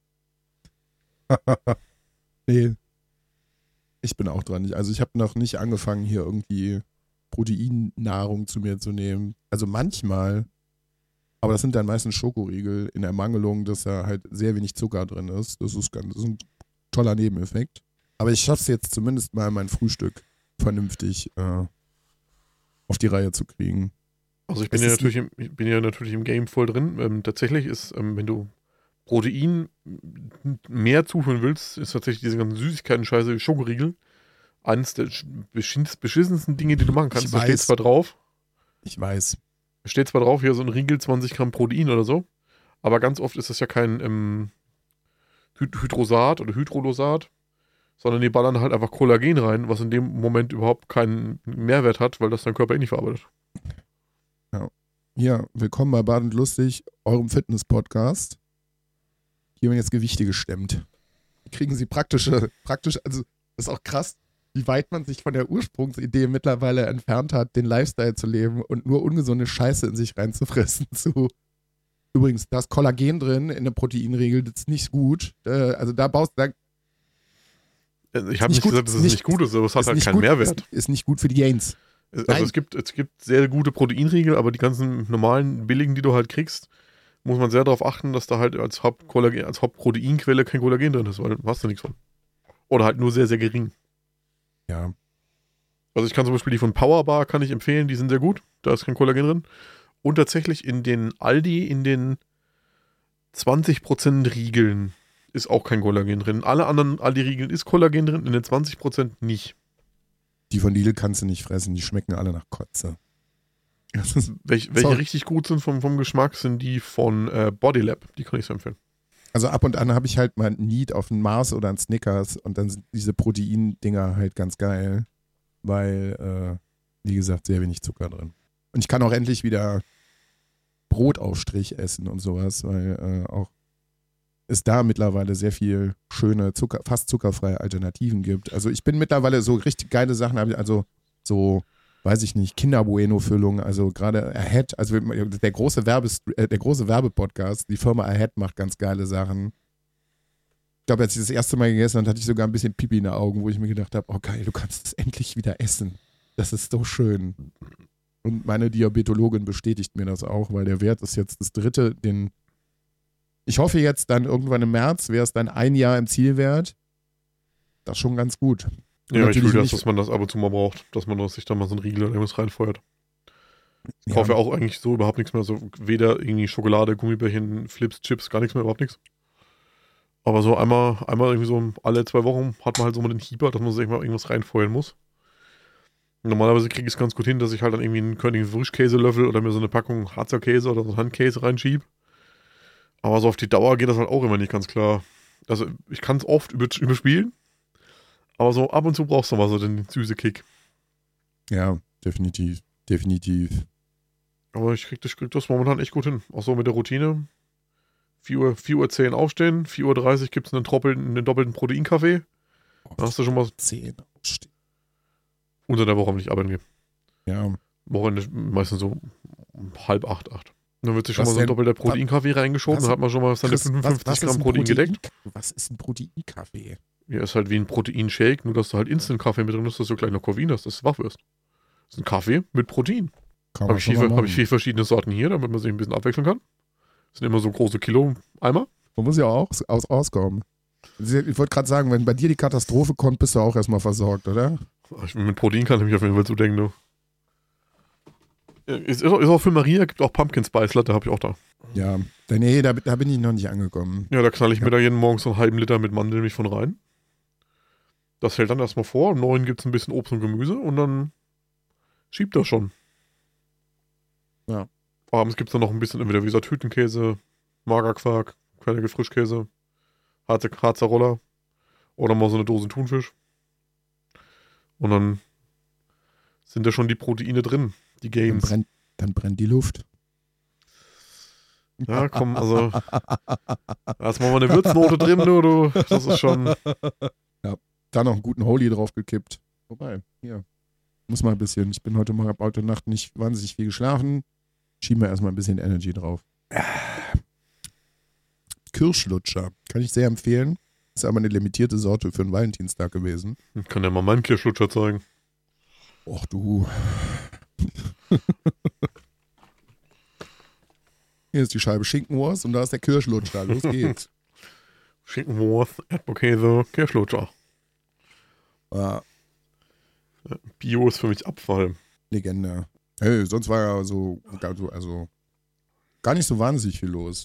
Nee. Ich bin auch dran. Also ich habe noch nicht angefangen, hier irgendwie Proteinnahrung zu mir zu nehmen. Also manchmal, aber das sind dann meistens Schokoriegel in Ermangelung, dass da halt sehr wenig Zucker drin ist. Das ist, ganz, das ist ein toller Nebeneffekt. Aber ich schaffe es jetzt zumindest mal, mein Frühstück vernünftig äh, auf die Reihe zu kriegen. Also ich bin Es ja ist natürlich im, ich bin ja natürlich im Game voll drin. Ähm, tatsächlich ist, ähm, wenn du Protein mehr zuführen willst, ist tatsächlich diese ganzen Süßigkeiten-Scheiße, Schokoriegel, eines der besch- beschissensten Dinge, die du machen kannst. Ich Da steht weiß. zwar drauf, Ich weiß. da steht zwar drauf, hier so ein Riegel, zwanzig Gramm Protein oder so, aber ganz oft ist das ja kein ähm, Hyd- Hydrosat oder Hydrolosat, sondern die ballern halt einfach Kollagen rein, was in dem Moment überhaupt keinen Mehrwert hat, weil das dein Körper eh nicht verarbeitet. Ja, willkommen bei Bad und Lustig, eurem Fitness-Podcast. Hier werden jetzt Gewichte gestemmt. Kriegen Sie praktische, praktisch, also das ist auch krass, wie weit man sich von der Ursprungsidee mittlerweile entfernt hat, den Lifestyle zu leben und nur ungesunde Scheiße in sich reinzufressen. Zu. Übrigens, da ist Kollagen drin in der Proteinregel, das ist nicht gut. Äh, also da baust du, Also ich habe nicht nicht gut, gesagt, dass ist es nicht- nicht gut ist, aber es hat ist halt nicht keinen gut, Mehrwert. Ist, ist nicht gut für die Gains. Also Nein. es gibt, es gibt sehr gute Proteinriegel, aber die ganzen normalen, billigen, die du halt kriegst, muss man sehr darauf achten, dass da halt als, Hauptkollagen, als Hauptproteinquelle kein Kollagen drin ist, weil du hast da nichts von. Oder halt nur sehr, sehr gering. Ja, Also ich kann zum Beispiel die von Powerbar kann ich empfehlen, die sind sehr gut, da ist kein Kollagen drin. Und tatsächlich in den Aldi, in den zwanzig Prozent Riegeln ist auch kein Kollagen drin. In alle anderen Aldi-Riegeln ist Kollagen drin, in den zwanzig Prozent nicht. die von Lidl kannst du nicht fressen, die schmecken alle nach Kotze. Das ist, Welch, welche Sorry. richtig gut sind vom, vom Geschmack, sind die von äh, Bodylab. Die kann ich so empfehlen. also ab und an habe ich halt mal ein Need auf einen Mars oder einen Snickers und dann sind diese Protein-Dinger halt ganz geil, weil, äh, wie gesagt, sehr wenig Zucker drin. Und ich kann auch endlich wieder Brotaufstrich essen und sowas, weil äh, auch es da mittlerweile sehr viel schöne, Zucker, fast zuckerfreie Alternativen gibt. Also ich bin mittlerweile so richtig geile Sachen, also so, weiß ich nicht, Kinder-Bueno-Füllung, also gerade Ahead, also der große Werbes, äh, der große Werbepodcast, die Firma Ahead macht ganz geile Sachen. Ich glaube, als ich das erste Mal gegessen habe, hatte ich sogar ein bisschen Pipi in den Augen, wo ich mir gedacht habe, oh geil, du kannst es endlich wieder essen. Das ist so schön. Und meine Diabetologin bestätigt mir das auch, weil der Wert ist jetzt das dritte, den ich hoffe jetzt dann irgendwann im März wäre es dann ein Jahr im Zielwert. Das ist schon ganz gut. Und Ja, ich will natürlich das, nicht- dass man das ab und zu mal braucht, dass man sich da mal so einen Riegel oder irgendwas reinfeuert. Ich Ja. kaufe ja auch eigentlich so überhaupt nichts mehr, so weder irgendwie Schokolade, Gummibärchen, Flips, Chips, gar nichts mehr, überhaupt nichts. Aber so einmal, einmal irgendwie so alle zwei Wochen hat man halt so mal den Hieber, dass man sich mal irgendwas reinfeuern muss. Und normalerweise kriege ich es ganz gut hin, dass ich halt dann irgendwie einen König Frischkäse-Löffel oder mir so eine Packung Harzer Käse oder so einen Handkäse reinschiebe. Aber so auf die Dauer geht das halt auch immer nicht ganz klar. Also ich kann es oft über, überspielen, aber so ab und zu brauchst du mal so den süßen Kick. Ja, definitiv. Definitiv. Aber ich krieg das, krieg das momentan echt gut hin. Auch so mit der Routine. vier Uhr, vier Uhr zehn aufstehen, vier Uhr dreißig gibt es einen, einen doppelten Proteinkaffee. Dann hast du schon mal zehn aufstehen. Unter der Woche, wenn ich arbeiten gehe. Ja. Wochenende meistens so um halb acht, acht. Dann wird sich schon Was mal so ein denn? doppelter Proteinkaffee reingeschoben. was- Dann hat man schon mal seine Chris, fünfundfünfzig was- was ist Gramm ein Protein Protein- gedeckt. Was ist ein Proteinkaffee? Ja, ist halt wie ein Proteinshake, nur dass du halt Instant-Kaffee mit drin hast, dass du gleich noch Koffein hast, dass du wach wirst. Das ist ein Kaffee mit Protein. Kann Habe man ich, schon vier- mal hab ich machen. vier verschiedene Sorten hier, damit man sich ein bisschen abwechseln kann. Das sind immer so große Kilo-Eimer. Man muss ja auch aus, auskommen. Ich wollte gerade sagen, wenn bei dir die Katastrophe kommt, bist du auch erstmal versorgt, oder? Ich, mit Protein kann ich mich auf jeden Fall so denken, du. Ja, Ist, ist, auch, ist auch für Maria, gibt auch Pumpkin Spice Latte, habe ich auch da. Ja. Nee, da, da bin ich noch nicht angekommen. Ja, da knall ich Ja. mir da jeden Morgen so einen halben Liter mit Mandelmilch von rein. Das hält dann erstmal vor. Um neun gibt es ein bisschen Obst und Gemüse und dann schiebt das schon. Ja. Abends gibt es dann noch ein bisschen entweder wie gesagt Hüttenkäse, Magerquark, Quelle Frischkäse, Harzer, Harzer Roller oder mal so eine Dose Thunfisch. Und dann sind da schon die Proteine drin, die Dann Gains. brennt, dann brennt die Luft. Ja, komm, also da ist mal eine Würznote drin, du, du. Das ist schon. Da noch einen guten Holy draufgekippt. Wobei, hier. Muss mal ein bisschen. Ich bin heute, mal, hab heute Nacht nicht wahnsinnig viel geschlafen. Schieben wir erstmal ein bisschen Energy drauf. Kirschlutscher. Kann ich sehr empfehlen. Ist aber eine limitierte Sorte für den Valentinstag gewesen. Ich kann ja mal meinen Kirschlutscher zeigen. Och du. Hier ist die Scheibe Schinkenwurst und da ist der Kirschlutscher. Los geht's. Schinkenwurst, Erdbeerkäse, Kirschlutscher. Ja, Bio ist für mich Abfall. Legende. Hey, sonst war ja so, also, also gar nicht so wahnsinnig viel los.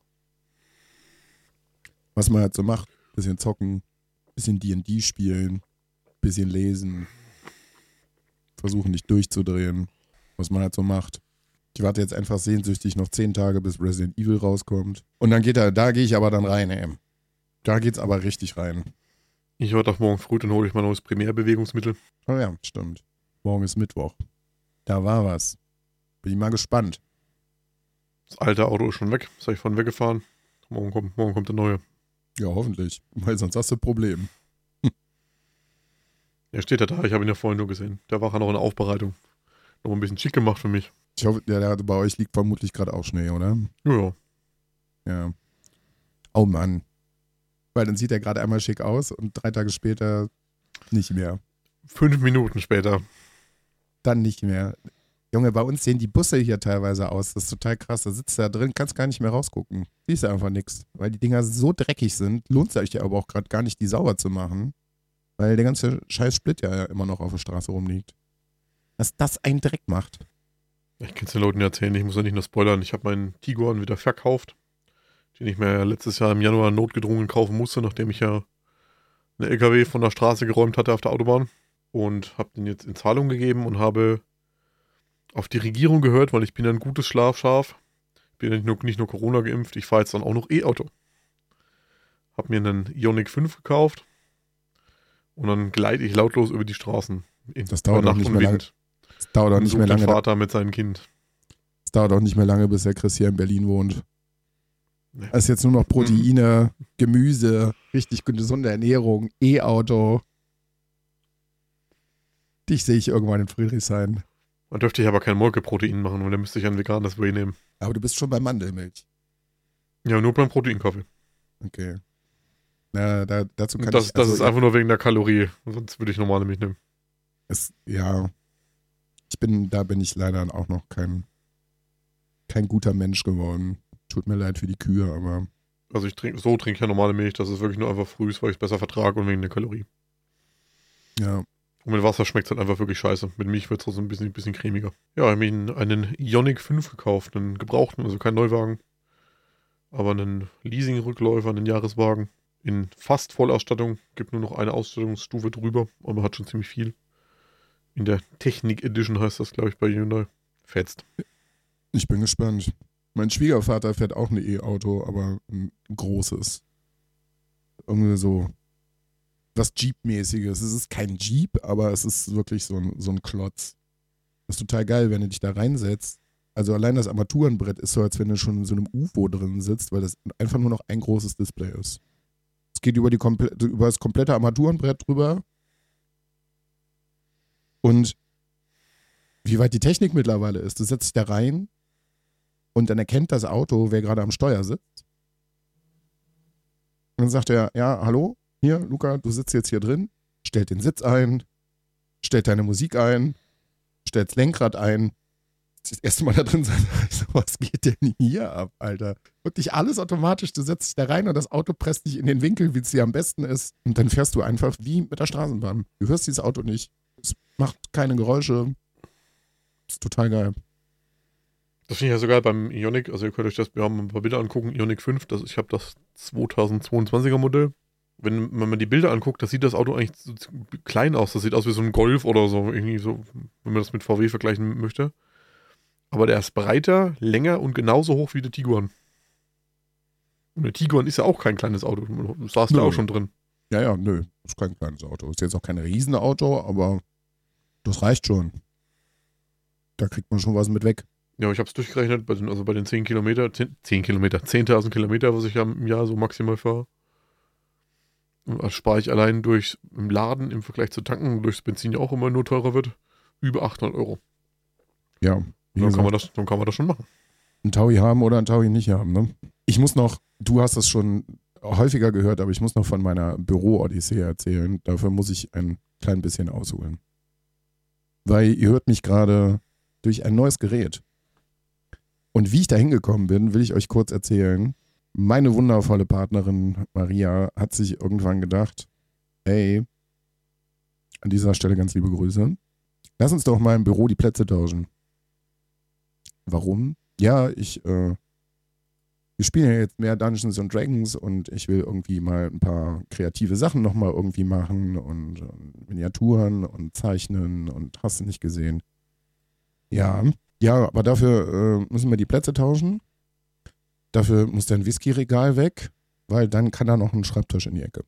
Was man halt so macht. Bisschen zocken, bisschen D und D spielen, bisschen lesen, versuchen nicht durchzudrehen, was man halt so macht. Ich warte jetzt einfach sehnsüchtig noch zehn Tage, bis Resident Evil rauskommt. Und dann geht er, da gehe ich aber dann rein, ey. Da geht's aber richtig rein. Ich werde auch morgen früh, dann hole ich mein neues Primärbewegungsmittel. Oh ja, stimmt. Morgen ist Mittwoch. Da war was. Bin ich mal gespannt. Das alte Auto ist schon weg. Das habe ich von weggefahren. Morgen kommt, morgen kommt der neue. Ja, hoffentlich. Weil sonst hast du ein Problem. Er steht ja da, ich habe ihn ja vorhin nur gesehen. Der war noch in der Aufbereitung. Noch ein bisschen schick gemacht für mich. Ich hoffe, ja, der- bei euch liegt vermutlich gerade auch Schnee, oder? Ja, ja. Ja. Oh Mann. Weil dann sieht er gerade einmal schick aus und drei Tage später nicht mehr. Fünf Minuten später. Dann nicht mehr. Junge, bei uns sehen die Busse hier teilweise aus. Das ist total krass. Da sitzt du da drin, kannst gar nicht mehr rausgucken. Siehst du einfach nichts. Weil die Dinger so dreckig sind, lohnt es euch ja aber auch gerade gar nicht, die sauber zu machen. Weil der ganze scheiß Split ja immer noch auf der Straße rumliegt. Dass das einen Dreck macht. Ich kann es den Leuten erzählen, ich muss ja nicht nur spoilern. Ich habe meinen Tiguan wieder verkauft, den ich mir letztes Jahr im Januar notgedrungen kaufen musste, nachdem ich ja einen L K W von der Straße geräumt hatte auf der Autobahn. Und habe den jetzt in Zahlung gegeben und habe auf die Regierung gehört, weil ich bin ja ein gutes Schlafschaf. Ich bin ja nicht nur, nicht nur Corona geimpft, ich fahre jetzt dann auch noch E-Auto. Habe mir einen Ioniq fünf gekauft und dann gleite ich lautlos über die Straßen. In, Das dauert bei auch Nacht nicht und mehr lange. Wind. Es dauert auch Und nicht sucht mehr den lange. Vater mit seinem Kind. Es dauert auch nicht mehr lange, bis der Chris hier in Berlin wohnt. Nee. Es ist jetzt nur noch Proteine, Gemüse, richtig gesunde Ernährung, E-Auto. Dich sehe ich irgendwann in Friedrichshain. Man dürfte ich aber kein Molkeprotein machen, weil dann müsste ich ein veganes Whey nehmen. Aber du bist schon bei Mandelmilch. Ja, nur beim Proteinkaffee. Okay. Na, da, dazu kann Das, ich... das also ist einfach nur wegen der Kalorie. Sonst würde ich normale Milch nehmen. Es, ja, ich bin, da bin ich leider auch noch kein, kein guter Mensch geworden. Tut mir leid für die Kühe, aber Also ich trinke, so trinke ich ja normale Milch. Das ist wirklich nur einfach früh, weil ich es besser vertrage und wegen der Kalorie. ja. Und mit Wasser schmeckt es halt einfach wirklich scheiße. Mit Milch wird es so ein bisschen, bisschen cremiger. Ja, ich habe mir einen Ioniq fünf gekauft, einen gebrauchten, also kein Neuwagen. Aber einen Leasing-Rückläufer, einen Jahreswagen. in fast Vollausstattung. Gibt nur noch eine Ausstattungsstufe drüber, aber hat schon ziemlich viel. In der Technik Edition heißt das, glaube ich, bei Hyundai. Fetzt. Ich bin gespannt. Mein Schwiegervater fährt auch ein E-Auto, aber ein großes. Irgendwie so was Jeep-mäßiges. Es ist kein Jeep, aber es ist wirklich so ein, so ein Klotz. Das ist total geil, wenn du dich da reinsetzt. Also allein das Armaturenbrett ist so, als wenn du schon in so einem U F O drin sitzt, weil das einfach nur noch ein großes Display ist. Es geht über, die komple- über das komplette Armaturenbrett drüber. Und wie weit die Technik mittlerweile ist, du setzt dich da rein und dann erkennt das Auto, wer gerade am Steuer sitzt. Und dann sagt er, ja, hallo, hier, Luca, du sitzt jetzt hier drin, stellt den Sitz ein, stellt deine Musik ein, stellt das Lenkrad ein. Das erste Mal da drin sein, so, was geht denn hier ab, Alter? Wirklich alles automatisch, du setzt dich da rein und das Auto presst dich in den Winkel, wie es dir am besten ist. Und dann fährst du einfach wie mit der Straßenbahn. Du hörst dieses Auto nicht. Es macht keine Geräusche. Ist total geil. Das finde ich ja so geil beim Ioniq. Also ihr könnt euch das, wir haben ein paar Bilder angucken. Ioniq fünf, das, ich habe das zweitausendzweiundzwanziger Modell. Wenn, wenn man die Bilder anguckt, da sieht das Auto eigentlich so klein aus. Das sieht aus wie so ein Golf oder so. Irgendwie so, wenn man das mit V W vergleichen möchte. Aber der ist breiter, länger und genauso hoch wie der Tiguan. Und der Tiguan ist ja auch kein kleines Auto. Du saß da auch schon drin. Ja, ja, nö. Das ist kein kleines Auto. Ist jetzt auch kein Riesenauto, aber das reicht schon. Da kriegt man schon was mit weg. Ja, ich habe es durchgerechnet, bei den, also bei den zehn Kilometer, zehn Kilometer, zehntausend Kilometer, was ich ja im Jahr so maximal fahre. Und spare ich allein durch im Laden im Vergleich zu tanken, durchs Benzin ja auch immer nur teurer wird, über achthundert Euro. Ja. Dann kann, man das, dann kann man das schon machen. Ein Taui haben oder ein Taui nicht haben, ne? Ich muss noch, du hast das schon häufiger gehört, aber ich muss noch von meiner Büro-Odyssee erzählen. Dafür muss ich ein klein bisschen ausholen. Weil ihr hört mich gerade durch ein neues Gerät. Und wie ich da hingekommen bin, will ich euch kurz erzählen. Meine wundervolle Partnerin Maria hat sich irgendwann gedacht, ey, an dieser Stelle ganz liebe Grüße, lass uns doch mal im Büro die Plätze tauschen. Warum? Ja, ich, äh, wir spielen ja jetzt mehr Dungeons and Dragons und ich will irgendwie mal ein paar kreative Sachen nochmal irgendwie machen und, und Miniaturen und zeichnen und hast du nicht gesehen. Ja, ja, aber dafür äh, müssen wir die Plätze tauschen. Dafür muss dein Whisky-Regal weg, weil dann kann da noch ein Schreibtisch in die Ecke.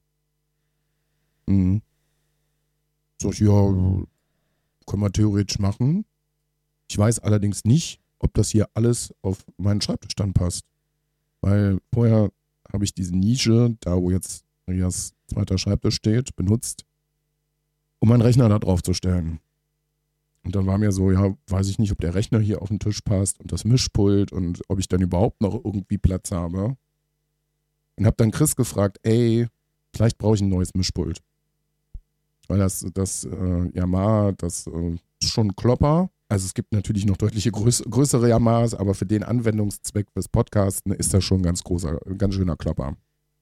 Mhm. So, ja, können wir theoretisch machen. Ich weiß allerdings nicht, ob das hier alles auf meinen Schreibtisch dann passt. Weil vorher habe ich diese Nische, da wo jetzt Marias zweiter Schreibtisch steht, benutzt, um meinen Rechner da drauf zu stellen. Und dann war mir so, ja, weiß ich nicht, ob der Rechner hier auf den Tisch passt und das Mischpult und ob ich dann überhaupt noch irgendwie Platz habe. Und habe dann Chris gefragt, ey, vielleicht brauche ich ein neues Mischpult. Weil das, das äh, Yamaha, das äh, ist schon ein Klopper. Also es gibt natürlich noch deutliche größ größere Yamahas, aber für den Anwendungszweck fürs Podcasten ist das schon ein ganz großer, ganz schöner Klopper.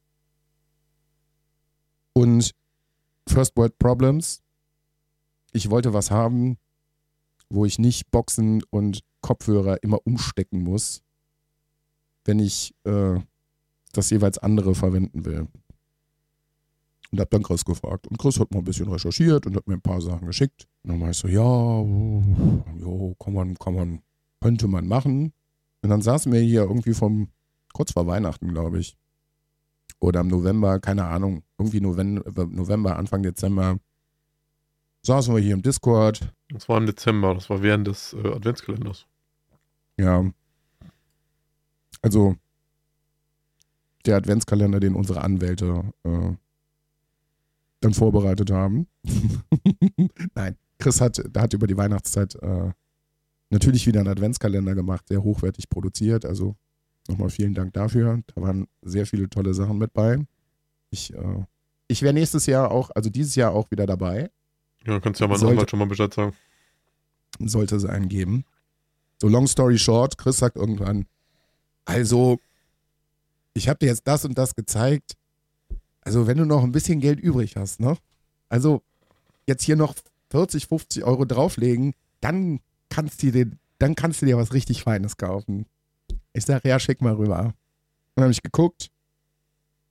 Und First World Problems. Ich wollte was haben, wo ich nicht Boxen und Kopfhörer immer umstecken muss, wenn ich äh, das jeweils andere verwenden will. Und hab dann Chris gefragt. Und Chris hat mal ein bisschen recherchiert und hat mir ein paar Sachen geschickt. Und dann war ich so, ja, jo, kann man, kann man, könnte man machen. Und dann saßen wir hier irgendwie vom, kurz vor Weihnachten, glaube ich. Oder im November, keine Ahnung, irgendwie November, November, Anfang Dezember, saßen wir hier im Discord. Das war im Dezember, das war während des äh, Adventskalenders. Ja. Also, der Adventskalender, den unsere Anwälte äh, dann vorbereitet haben. Nein, Chris hat, der hat über die Weihnachtszeit äh, natürlich wieder einen Adventskalender gemacht, sehr hochwertig produziert. Also nochmal vielen Dank dafür. Da waren sehr viele tolle Sachen mit bei. Ich, äh, ich wäre nächstes Jahr auch, also dieses Jahr auch wieder dabei. Ja, kannst ja mal nochmal schon mal Bescheid sagen. Sollte es einen geben. So, long story short, Chris sagt irgendwann, also, ich habe dir jetzt das und das gezeigt. Also, wenn du noch ein bisschen Geld übrig hast, ne? Also, jetzt hier noch vierzig, fünfzig Euro drauflegen, dann kannst du dir, dann kannst du dir was richtig Feines kaufen. Ich sage, ja, schick mal rüber. Dann habe ich geguckt.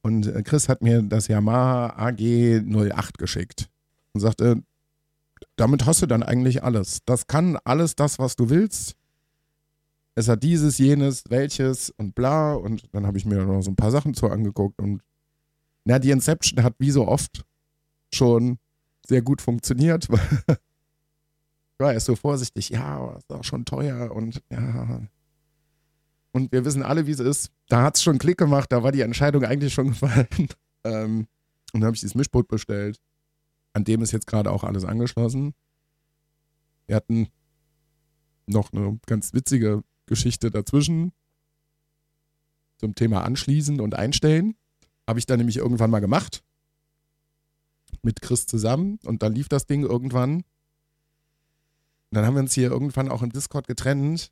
Und äh, Chris hat mir das Yamaha A G null acht geschickt und sagte, damit hast du dann eigentlich alles. Das kann alles das, was du willst. Es hat dieses, jenes, welches und bla. Und dann habe ich mir noch so ein paar Sachen zu angeguckt. Und na, die Inception hat wie so oft schon sehr gut funktioniert. Ich war erst so vorsichtig, ja, aber ist auch schon teuer und ja. Und wir wissen alle, wie es ist. Da hat es schon Klick gemacht, da war die Entscheidung eigentlich schon gefallen. Ähm, und dann habe ich dieses Mischpult bestellt. An dem ist jetzt gerade auch alles angeschlossen. Wir hatten noch eine ganz witzige Geschichte dazwischen zum Thema Anschließen und Einstellen. Habe ich dann nämlich irgendwann mal gemacht. Mit Chris zusammen. Und dann lief das Ding irgendwann. Und dann haben wir uns hier irgendwann auch im Discord getrennt.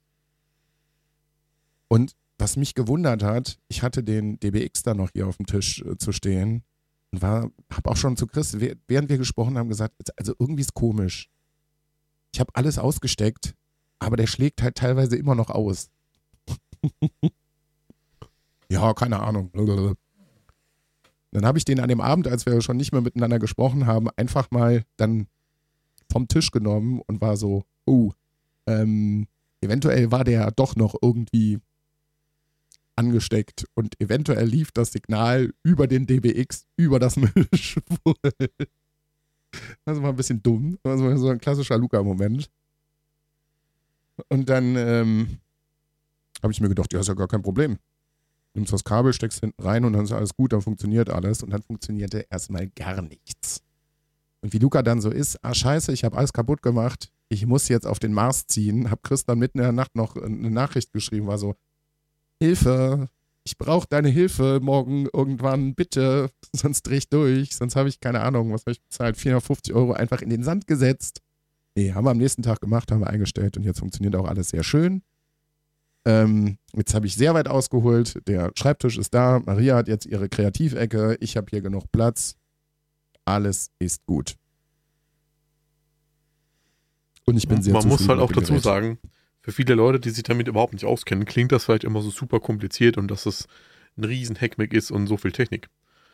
Und was mich gewundert hat, ich hatte den D B X da noch hier auf dem Tisch äh, zu stehen. Und war, habe auch schon zu Chris, während wir gesprochen haben, gesagt, also irgendwie ist komisch. Ich habe alles ausgesteckt, aber der schlägt halt teilweise immer noch aus. Ja, keine Ahnung. Dann habe ich den an dem Abend, als wir schon nicht mehr miteinander gesprochen haben, einfach mal dann vom Tisch genommen und war so, oh, ähm, eventuell war der doch noch irgendwie angesteckt und eventuell lief das Signal über den D B X, über das Mischpult. Das war ein bisschen dumm. Das war so ein klassischer Luca-Moment. Und dann ähm, habe ich mir gedacht, ja, ist ja gar kein Problem. Nimmst das Kabel, steckst hinten rein und dann ist alles gut, dann funktioniert alles. Und dann funktionierte erstmal gar nichts. Und wie Luca dann so ist, ah scheiße, ich habe alles kaputt gemacht, ich muss jetzt auf den Mars ziehen, habe Chris dann mitten in der Nacht noch eine Nachricht geschrieben, war so, Hilfe, ich brauche deine Hilfe morgen irgendwann, bitte, sonst dreh ich durch, sonst habe ich keine Ahnung, was habe ich bezahlt, vierhundertfünfzig Euro einfach in den Sand gesetzt. Nee, haben wir am nächsten Tag gemacht, haben wir eingestellt und jetzt funktioniert auch alles sehr schön. Ähm, jetzt habe ich sehr weit ausgeholt, der Schreibtisch ist da, Maria hat jetzt ihre Kreativecke, ich habe hier genug Platz, alles ist gut. Und ich bin sehr Man zufrieden muss halt mit auch dem dazu Gerät. sagen, für viele Leute, die sich damit überhaupt nicht auskennen, klingt das vielleicht immer so super kompliziert und dass es ein riesen Hackmeck ist und so viel Technik.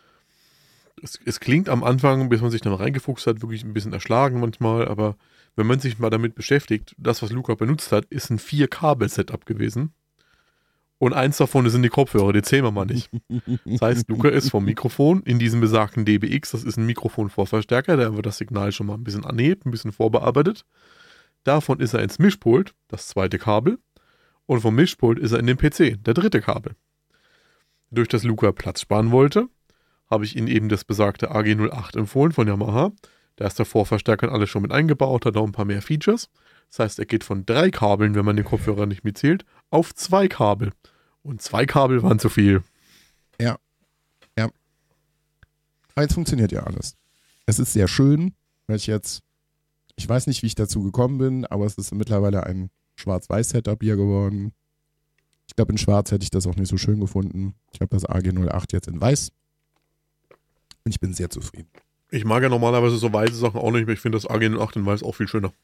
Es, es klingt am Anfang, bis man sich dann reingefuchst hat, wirklich ein bisschen erschlagen manchmal, aber wenn man sich mal damit beschäftigt, das, was Luca benutzt hat, ist ein vier Kabel Setup gewesen. Und eins davon sind die Kopfhörer, die zählen wir mal nicht. Das heißt, Luca ist vom Mikrofon in diesem besagten D B X, das ist ein Mikrofonvorverstärker, der wird das Signal schon mal ein bisschen anhebt, ein bisschen vorbearbeitet. Davon ist er ins Mischpult, das zweite Kabel. Und vom Mischpult ist er in den P C, der dritte Kabel. Durch das Luca Platz sparen wollte, habe ich Ihnen eben das besagte A G null acht empfohlen von Yamaha. Da ist der Vorverstärker alles schon mit eingebaut, hat auch ein paar mehr Features. Das heißt, er geht von drei Kabeln, wenn man den Kopfhörer nicht mitzählt, auf zwei Kabel. Und zwei Kabel waren zu viel. Ja. Ja. Aber jetzt funktioniert ja alles. Es ist sehr schön, weil ich jetzt, ich weiß nicht, wie ich dazu gekommen bin, aber es ist mittlerweile ein Schwarz-Weiß-Setup hier geworden. Ich glaube, in Schwarz hätte ich das auch nicht so schön gefunden. Ich habe das A G null acht jetzt in Weiß. Und ich bin sehr zufrieden. Ich mag ja normalerweise so weiße Sachen auch nicht, aber ich finde das A G null acht in Weiß auch viel schöner.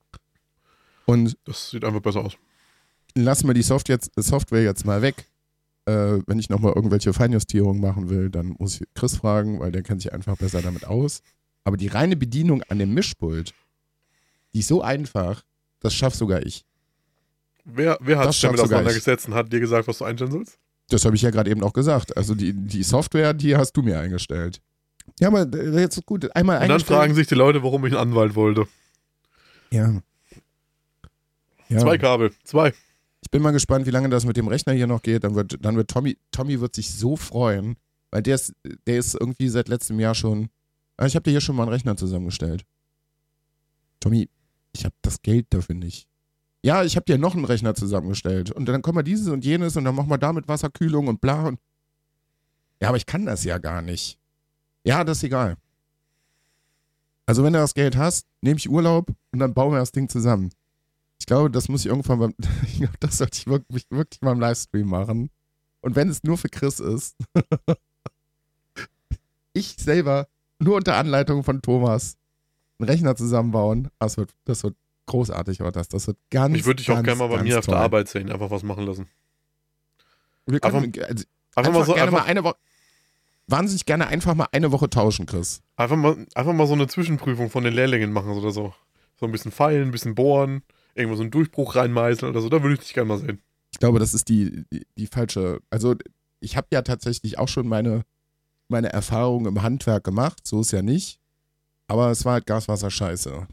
Und das sieht einfach besser aus. Lassen wir die Soft jetzt, Software jetzt mal weg. Äh, wenn ich nochmal irgendwelche Feinjustierungen machen will, dann muss ich Chris fragen, weil der kennt sich einfach besser damit aus. Aber die reine Bedienung an dem Mischpult, die ist so einfach, das schafft sogar ich. Wer, wer hat Das sich damit schafft sogar auseinandergesetzt und hat dir gesagt, was du einstellen sollst? Das habe ich ja gerade eben auch gesagt. Also die, die Software, die hast du mir eingestellt. Ja, aber jetzt ist gut. Einmal Und dann fragen sich die Leute, warum ich einen Anwalt wollte. Ja. ja. Zwei Kabel, zwei. Ich bin mal gespannt, wie lange das mit dem Rechner hier noch geht. Dann wird, dann wird Tommy, Tommy wird sich so freuen, weil der ist, der ist irgendwie seit letztem Jahr schon. Ich habe dir hier schon mal einen Rechner zusammengestellt. Tommy, ich habe das Geld dafür nicht. Ja, ich habe dir noch einen Rechner zusammengestellt. Und dann kommen wir dieses und jenes und dann machen wir damit Wasserkühlung und bla. Und ja, aber ich kann das ja gar nicht. Ja, das ist egal. Also wenn du das Geld hast, nehme ich Urlaub und dann bauen wir das Ding zusammen. Ich glaube, das muss ich irgendwann beim, ich glaube, das sollte ich wirklich, wirklich mal im Livestream machen. Und wenn es nur für Chris ist, ich selber nur unter Anleitung von Thomas einen Rechner zusammenbauen, das wird, das wird großartig, aber das, das wird ganz, Ich würde dich auch ganz, gerne mal bei mir ganz auf der toll. Arbeit sehen, einfach was machen lassen. Wir können, Einfach- also, Einfach, mal so, gerne einfach, mal eine Woche. wahnsinnig gerne einfach mal eine Woche tauschen, Chris. Einfach mal, einfach mal so eine Zwischenprüfung von den Lehrlingen machen oder so. So ein bisschen feilen, ein bisschen bohren, irgendwo so einen Durchbruch reinmeißeln oder so. Da würde ich dich gerne mal sehen. Ich glaube, das ist die, die, die falsche. Also, ich habe ja tatsächlich auch schon meine, meine Erfahrungen im Handwerk gemacht. So ist ja nicht. Aber es war halt Gaswasser scheiße.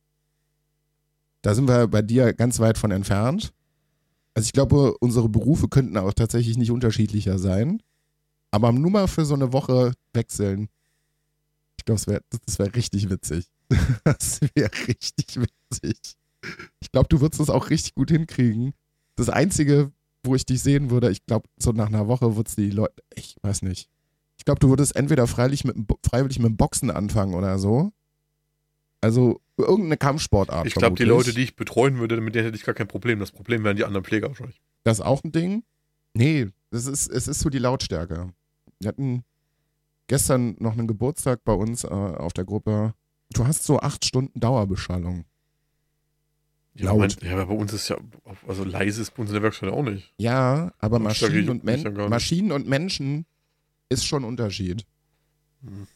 Da sind wir bei dir ganz weit von entfernt. Also ich glaube, unsere Berufe könnten auch tatsächlich nicht unterschiedlicher sein. Aber nur mal für so eine Woche wechseln. Ich glaube, das wäre das wär richtig witzig. Das wäre richtig witzig. Ich glaube, du würdest das auch richtig gut hinkriegen. Das Einzige, wo ich dich sehen würde, ich glaube, so nach einer Woche würdest du die Leute, ich weiß nicht. Ich glaube, du würdest entweder freiwillig mit, dem- freiwillig mit dem Boxen anfangen oder so. Also irgendeine Kampfsportart. Ich glaube, die vermutlich. Leute, die ich betreuen würde, mit denen hätte ich gar kein Problem. Das Problem wären die anderen Pfleger wahrscheinlich. Das ist auch ein Ding? Nee, das ist, es ist so die Lautstärke. Wir hatten gestern noch einen Geburtstag bei uns äh, auf der Gruppe. Du hast so acht Stunden Dauerbeschallung. Ja, Laut. mein, ja, aber bei uns ist ja, also leise ist bei uns in der Werkstatt auch nicht. Ja, aber Lautstärke Maschinen juckt und, mich Men ja gar nicht. Maschinen und Menschen ist schon ein Unterschied. Hm.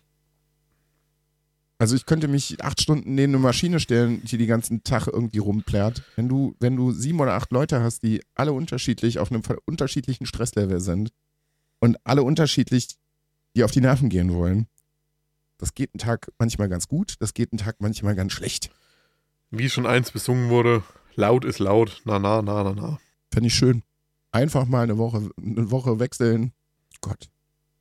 Also ich könnte mich acht Stunden neben eine Maschine stellen, die den ganzen Tag irgendwie rumplärt. Wenn du, wenn du sieben oder acht Leute hast, die alle unterschiedlich auf einem unterschiedlichen Stresslevel sind und alle unterschiedlich, die auf die Nerven gehen wollen, das geht einen Tag manchmal ganz gut, das geht einen Tag manchmal ganz schlecht. Wie schon eins besungen wurde, laut ist laut, na na na na na. Fände ich schön. Einfach mal eine Woche, eine Woche wechseln. Gott.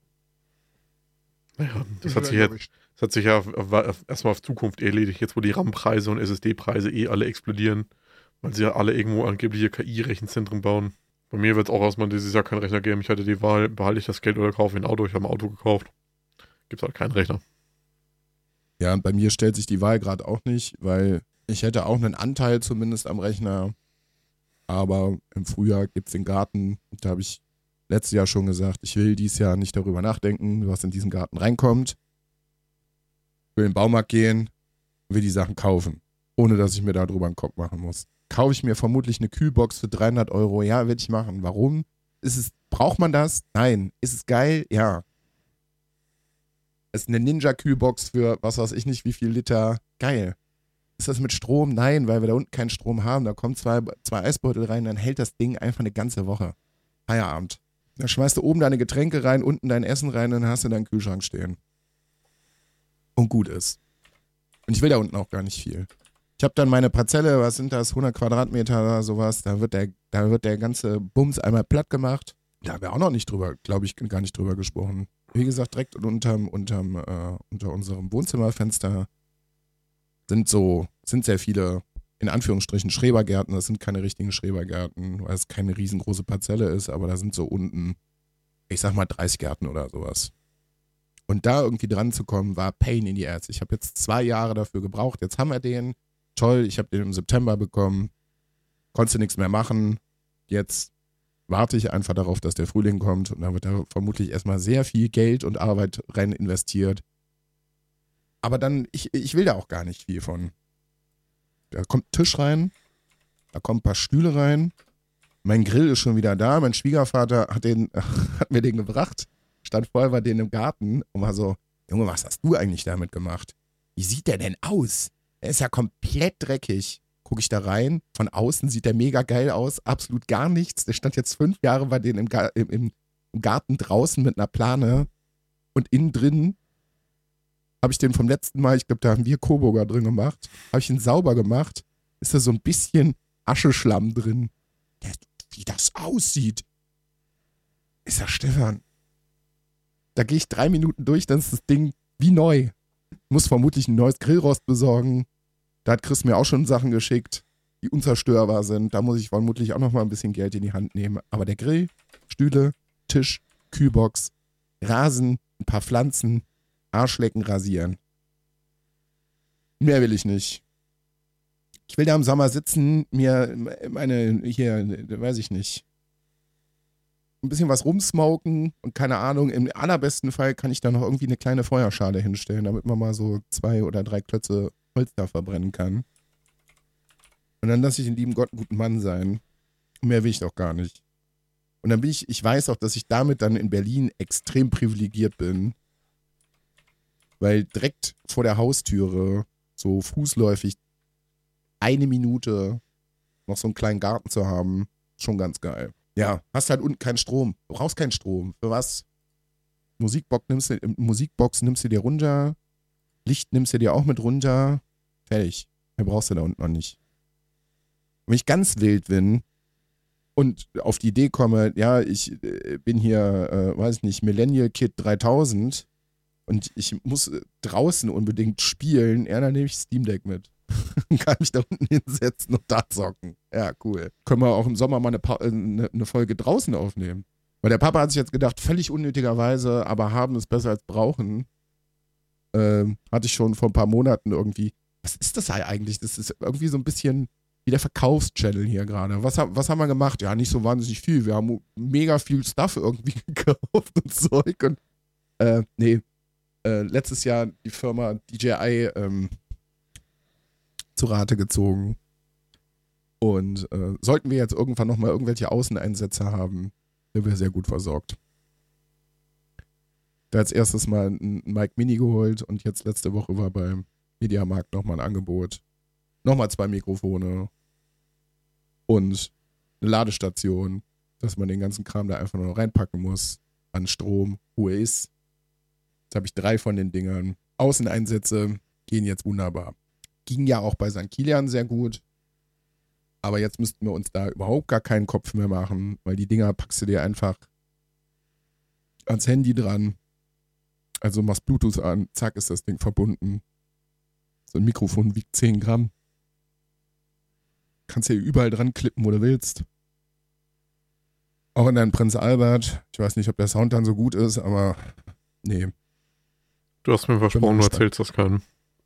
Naja, das hat sich, jetzt, das hat sich ja auf, auf, auf, erstmal auf Zukunft erledigt, jetzt wo die RAM-Preise und S S D-Preise eh alle explodieren, weil sie ja alle irgendwo angebliche K I-Rechenzentren bauen. Bei mir wird es auch erstmal dieses Jahr keinen Rechner geben. Ich hatte die Wahl, behalte ich das Geld oder kaufe ich ein Auto. Ich habe ein Auto gekauft. Gibt halt keinen Rechner. Ja, und bei mir stellt sich die Wahl gerade auch nicht, weil ich hätte auch einen Anteil zumindest am Rechner. Aber im Frühjahr gibt es den Garten. Da habe ich letztes Jahr schon gesagt, ich will dieses Jahr nicht darüber nachdenken, was in diesen Garten reinkommt. Will in den Baumarkt gehen, will die Sachen kaufen, ohne dass ich mir darüber einen Kopf machen muss. Kaufe ich mir vermutlich eine Kühlbox für dreihundert Euro? Ja, werde ich machen. Warum? Ist es, braucht man das? Nein. Ist es geil? Ja. Ist eine Ninja-Kühlbox für was weiß ich nicht wie viel Liter? Geil. Ist das mit Strom? Nein, weil wir da unten keinen Strom haben. Da kommen zwei, zwei Eisbeutel rein, dann hält das Ding einfach eine ganze Woche. Feierabend. Dann schmeißt du oben deine Getränke rein, unten dein Essen rein, dann hast du deinen Kühlschrank stehen. Und gut ist. Und ich will da unten auch gar nicht viel. Ich habe dann meine Parzelle, was sind das, hundert Quadratmeter oder sowas, da wird der, da wird der ganze Bums einmal platt gemacht. Da haben wir auch noch nicht drüber, glaube ich, gar nicht drüber gesprochen. Wie gesagt, direkt unterm, unterm, äh, unter unserem Wohnzimmerfenster sind so, sind sehr viele, in Anführungsstrichen, Schrebergärten. Das sind keine richtigen Schrebergärten, weil es keine riesengroße Parzelle ist, aber da sind so unten, ich sag mal, dreißig Gärten oder sowas. Und da irgendwie dran zu kommen, war Pain in the Ass. Ich habe jetzt zwei Jahre dafür gebraucht. Jetzt haben wir den. Toll, ich habe den im September bekommen. Konntest nichts mehr machen. Jetzt warte ich einfach darauf, dass der Frühling kommt. Und dann wird da vermutlich erstmal sehr viel Geld und Arbeit rein investiert. Aber dann, ich, ich will da auch gar nicht viel von. Da kommt ein Tisch rein, da kommen ein paar Stühle rein. Mein Grill ist schon wieder da. Mein Schwiegervater hat, den, hat mir den gebracht. Stand vorher bei denen im Garten und war so, Junge, was hast du eigentlich damit gemacht? Wie sieht der denn aus? Der ist ja komplett dreckig. Gucke ich da rein, von außen sieht der mega geil aus, absolut gar nichts. Der stand jetzt fünf Jahre bei denen im, Ga- im, im, im Garten draußen mit einer Plane und innen drin habe ich den vom letzten Mal, ich glaube, da haben wir Coburger drin gemacht, habe ich ihn sauber gemacht, ist da so ein bisschen Ascheschlamm drin. Der, wie das aussieht. Ist ja Stefan. Da gehe ich drei Minuten durch, dann ist das Ding wie neu. Muss vermutlich ein neues Grillrost besorgen. Da hat Chris mir auch schon Sachen geschickt, die unzerstörbar sind. Da muss ich vermutlich auch noch mal ein bisschen Geld in die Hand nehmen. Aber der Grill, Stühle, Tisch, Kühlbox, Rasen, ein paar Pflanzen, Arschlecken, rasieren. Mehr will ich nicht. Ich will da im Sommer sitzen, mir meine, hier, weiß ich nicht, ein bisschen was rumsmoken und keine Ahnung, im allerbesten Fall kann ich da noch irgendwie eine kleine Feuerschale hinstellen, damit man mal so zwei oder drei Klötze Holz da verbrennen kann. Und dann lasse ich den lieben Gott einen guten Mann sein. Mehr will ich doch gar nicht. Und dann bin ich, ich weiß auch, dass ich damit dann in Berlin extrem privilegiert bin, weil direkt vor der Haustüre, so fußläufig, eine Minute noch so einen kleinen Garten zu haben, schon ganz geil. Ja, hast halt unten keinen Strom. Du brauchst keinen Strom. Für was? Musikbox nimmst du, Musikbox nimmst du dir runter, Licht nimmst du dir auch mit runter, fertig. Mehr brauchst du da unten noch nicht. Wenn ich ganz wild bin und auf die Idee komme, ja, ich äh, bin hier, äh, weiß nicht, Millennial Kid dreitausend und ich muss draußen unbedingt spielen, ja, dann nehme ich Steam Deck mit. Kann mich da unten hinsetzen und da zocken. Ja, cool. Können wir auch im Sommer mal eine, pa- eine, eine Folge draußen aufnehmen. Weil der Papa hat sich jetzt gedacht, völlig unnötigerweise, aber haben ist besser als brauchen. Ähm, hatte ich schon vor ein paar Monaten irgendwie. Was ist das eigentlich? Das ist irgendwie so ein bisschen wie der Verkaufschannel hier gerade. Was, was haben wir gemacht? Ja, nicht so wahnsinnig viel. Wir haben mega viel Stuff irgendwie gekauft und Zeug. Und, äh, nee, äh, letztes Jahr die Firma D J I ähm, zu Rate gezogen. Und äh, sollten wir jetzt irgendwann nochmal irgendwelche Außeneinsätze haben, sind wir sehr gut versorgt. Da als erstes mal ein Mic Mini geholt und jetzt letzte Woche war beim Mediamarkt nochmal ein Angebot. Nochmal zwei Mikrofone und eine Ladestation, dass man den ganzen Kram da einfach nur noch reinpacken muss. An Strom, wo er ist. Jetzt habe ich drei von den Dingern. Außeneinsätze gehen jetzt wunderbar. Ging ja auch bei Sankt Kilian sehr gut. Aber jetzt müssten wir uns da überhaupt gar keinen Kopf mehr machen, weil die Dinger packst du dir einfach ans Handy dran. Also machst Bluetooth an, zack, ist das Ding verbunden. So ein Mikrofon wiegt zehn Gramm. Kannst hier überall dran klippen, wo du willst. Auch in deinen Prinz Albert. Ich weiß nicht, ob der Sound dann so gut ist, aber nee. Du hast mir versprochen, du erzählst das keinem.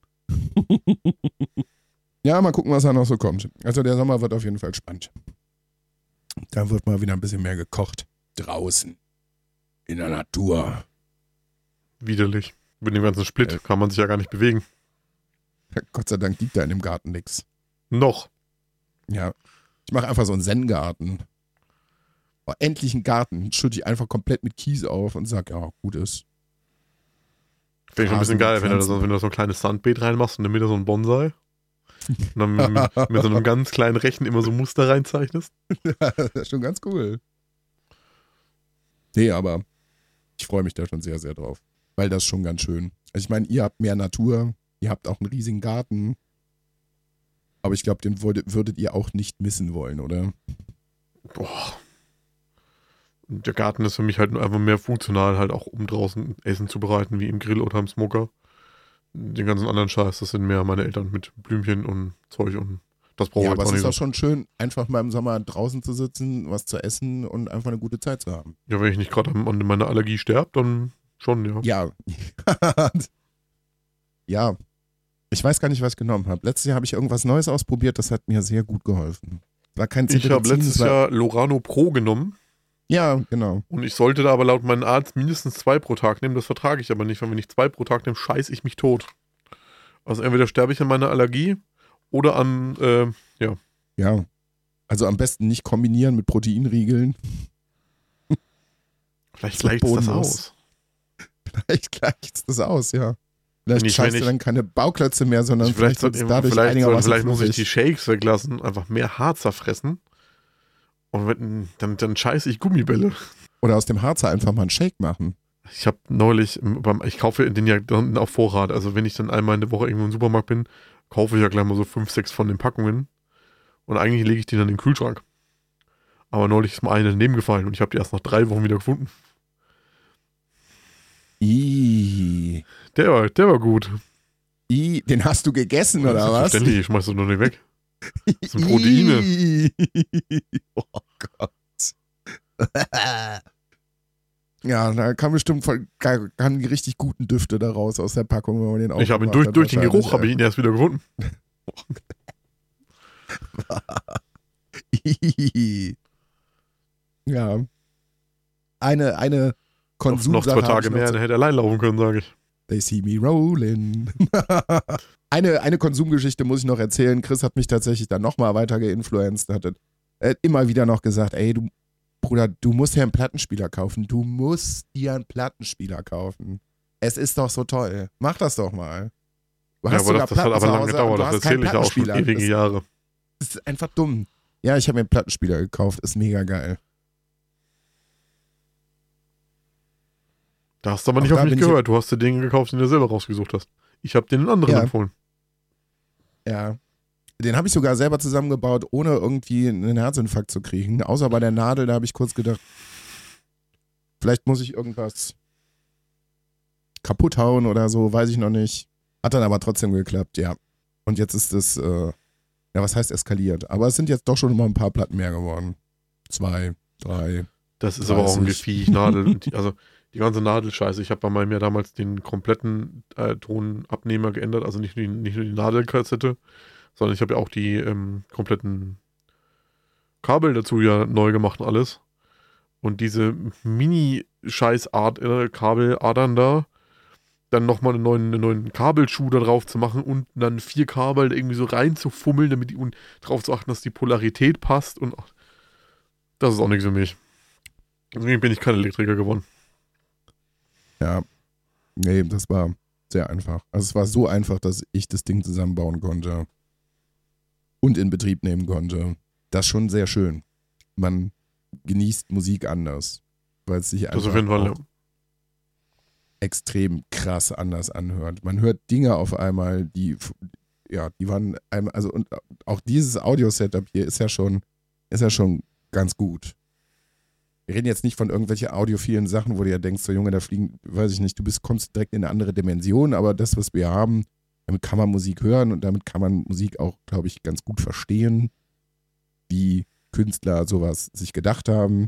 Ja, mal gucken, was da noch so kommt. Also der Sommer wird auf jeden Fall spannend. Da wird mal wieder ein bisschen mehr gekocht. Draußen. In der Natur. Widerlich. Mit dem ganzen Split äh. kann man sich ja gar nicht bewegen. Gott sei Dank liegt da in dem Garten nichts. Noch. Ja. Ich mache einfach so einen Zen-Garten. Oh, endlich einen Garten. Schütte ich einfach komplett mit Kies auf und sag, ja, gut ist. Finde ich schon ein bisschen geil, wenn du, so, wenn du so ein kleines Sandbeet reinmachst und in der Mitte so ein Bonsai. Und dann mit, mit, mit so einem ganz kleinen Rechen immer so Muster reinzeichnest. Ja, das ist schon ganz cool. Nee, aber ich freue mich da schon sehr, sehr drauf. Weil das ist schon ganz schön. Also ich meine, ihr habt mehr Natur, ihr habt auch einen riesigen Garten. Aber ich glaube, den würdet, würdet ihr auch nicht missen wollen, oder? Boah. Der Garten ist für mich halt einfach mehr funktional, halt auch um draußen Essen zu bereiten, wie im Grill oder im Smoker. Den ganzen anderen Scheiß, das sind mehr meine Eltern mit Blümchen und Zeug und das brauche ich ja, halt aber es ist nicht auch so. schon schön, einfach mal im Sommer draußen zu sitzen, was zu essen und einfach eine gute Zeit zu haben. Ja, wenn ich nicht gerade an meiner Allergie sterbe, dann schon, ja. Ja. Ja. Ich weiß gar nicht, was ich genommen habe. Letztes Jahr habe ich irgendwas Neues ausprobiert, das hat mir sehr gut geholfen. War kein Ich habe letztes Jahr Lorano Pro genommen. Ja, genau. Und ich sollte da aber laut meinem Arzt mindestens zwei pro Tag nehmen. Das vertrage ich aber nicht, weil wenn ich zwei pro Tag nehme, scheiße ich mich tot. Also entweder sterbe ich an meiner Allergie oder an, äh, ja. Ja, also am besten nicht kombinieren mit Proteinriegeln. Vielleicht gleicht es das aus. Vielleicht gleicht es das aus, ja. Vielleicht ich, scheißt du dann keine Bauklötze mehr, sondern ich, vielleicht, vielleicht, soll, dadurch vielleicht, einigermaßen vielleicht muss ich flüssig. die Shakes weglassen, einfach mehr Harzer fressen. Und wenn, dann, dann scheiße ich Gummibälle. Oder aus dem Harzer einfach mal einen Shake machen. Ich habe neulich, beim, ich kaufe den ja dann auf Vorrat. Also wenn ich dann einmal in der Woche irgendwo im Supermarkt bin, kaufe ich ja gleich mal so fünf, sechs von den Packungen. Und eigentlich lege ich die dann in den Kühlschrank. Aber neulich ist mir eine daneben gefallen und ich habe die erst nach drei Wochen wieder gefunden. Ih. Der war, der war gut. Ih, den hast du gegessen, oder was? Selbstverständlich, ich schmeiß das noch nicht weg. Das sind Proteine. Oh Gott. Ja, da kam bestimmt voll, kamen die richtig guten Düfte da raus aus der Packung, wenn man den Ich habe ihn durch, durch den Geruch, habe ich ihn erst wieder gefunden. Ja. Eine, eine Konsumsache. Noch zwei Tage mehr, dann hätte er allein laufen können, sage ich. They see me rolling. eine, eine Konsumgeschichte muss ich noch erzählen. Chris hat mich tatsächlich dann nochmal weiter geinfluenced. Hat, er hat immer wieder noch gesagt, ey, du, Bruder, du musst dir einen Plattenspieler kaufen. Du musst dir einen Plattenspieler kaufen. Es ist doch so toll. Mach das doch mal. Du Ja, hast aber sogar das, das hat Platten aber zu lange Hause gedauert. und du Das hast keinen erzähle ich ja auch schon Plattenspieler. ewige Das, Jahre. das ist einfach dumm. Ja, ich habe mir einen Plattenspieler gekauft. Ist mega geil. Da hast du aber Auch nicht auf da mich bin ich- gehört. Du hast dir Dinge gekauft, die du selber rausgesucht hast. Ich habe dir einen anderen Ja. empfohlen. Ja. Den habe ich sogar selber zusammengebaut, ohne irgendwie einen Herzinfarkt zu kriegen. Außer bei der Nadel, da habe ich kurz gedacht, vielleicht muss ich irgendwas kaputt hauen oder so, weiß ich noch nicht. Hat dann aber trotzdem geklappt, ja. Und jetzt ist es, äh, ja, was heißt eskaliert? Aber es sind jetzt doch schon mal ein paar Platten mehr geworden. Zwei, drei. Das ist aber auch ein dreißig. Geviech, Nadel. Und die, also die ganze Nadelscheiße. Ich habe bei meinem ja damals den kompletten äh, Tonabnehmer geändert. Also nicht nur die, nicht nur die Nadelkassette, sondern ich habe ja auch die ähm, kompletten Kabel dazu ja neu gemacht und alles. Und diese Mini-Scheiß-Art äh, Kabeladern da, dann nochmal einen neuen, einen neuen Kabelschuh da drauf zu machen und dann vier Kabel da irgendwie so reinzufummeln, damit die, und darauf zu achten, dass die Polarität passt. Und ach, das ist auch nichts für mich. Deswegen bin ich kein Elektriker geworden. Ja, nee, das war sehr einfach. Also es war so einfach, dass ich das Ding zusammenbauen konnte und in Betrieb nehmen konnte. Das ist schon sehr schön. Man genießt Musik anders, weil es sich Das einfach auf jeden Fall, ja. auch extrem krass anders anhört. Man hört Dinge auf einmal, die, ja, die waren einmal, also und auch dieses Audio-Setup hier ist ja schon, ist ja schon ganz gut. Wir reden jetzt nicht von irgendwelchen audiophilen Sachen, wo du ja denkst, so Junge, da fliegen, weiß ich nicht, du bist, kommst direkt in eine andere Dimension, aber das, was wir haben, damit kann man Musik hören und damit kann man Musik auch, glaube ich, ganz gut verstehen, wie Künstler sowas sich gedacht haben.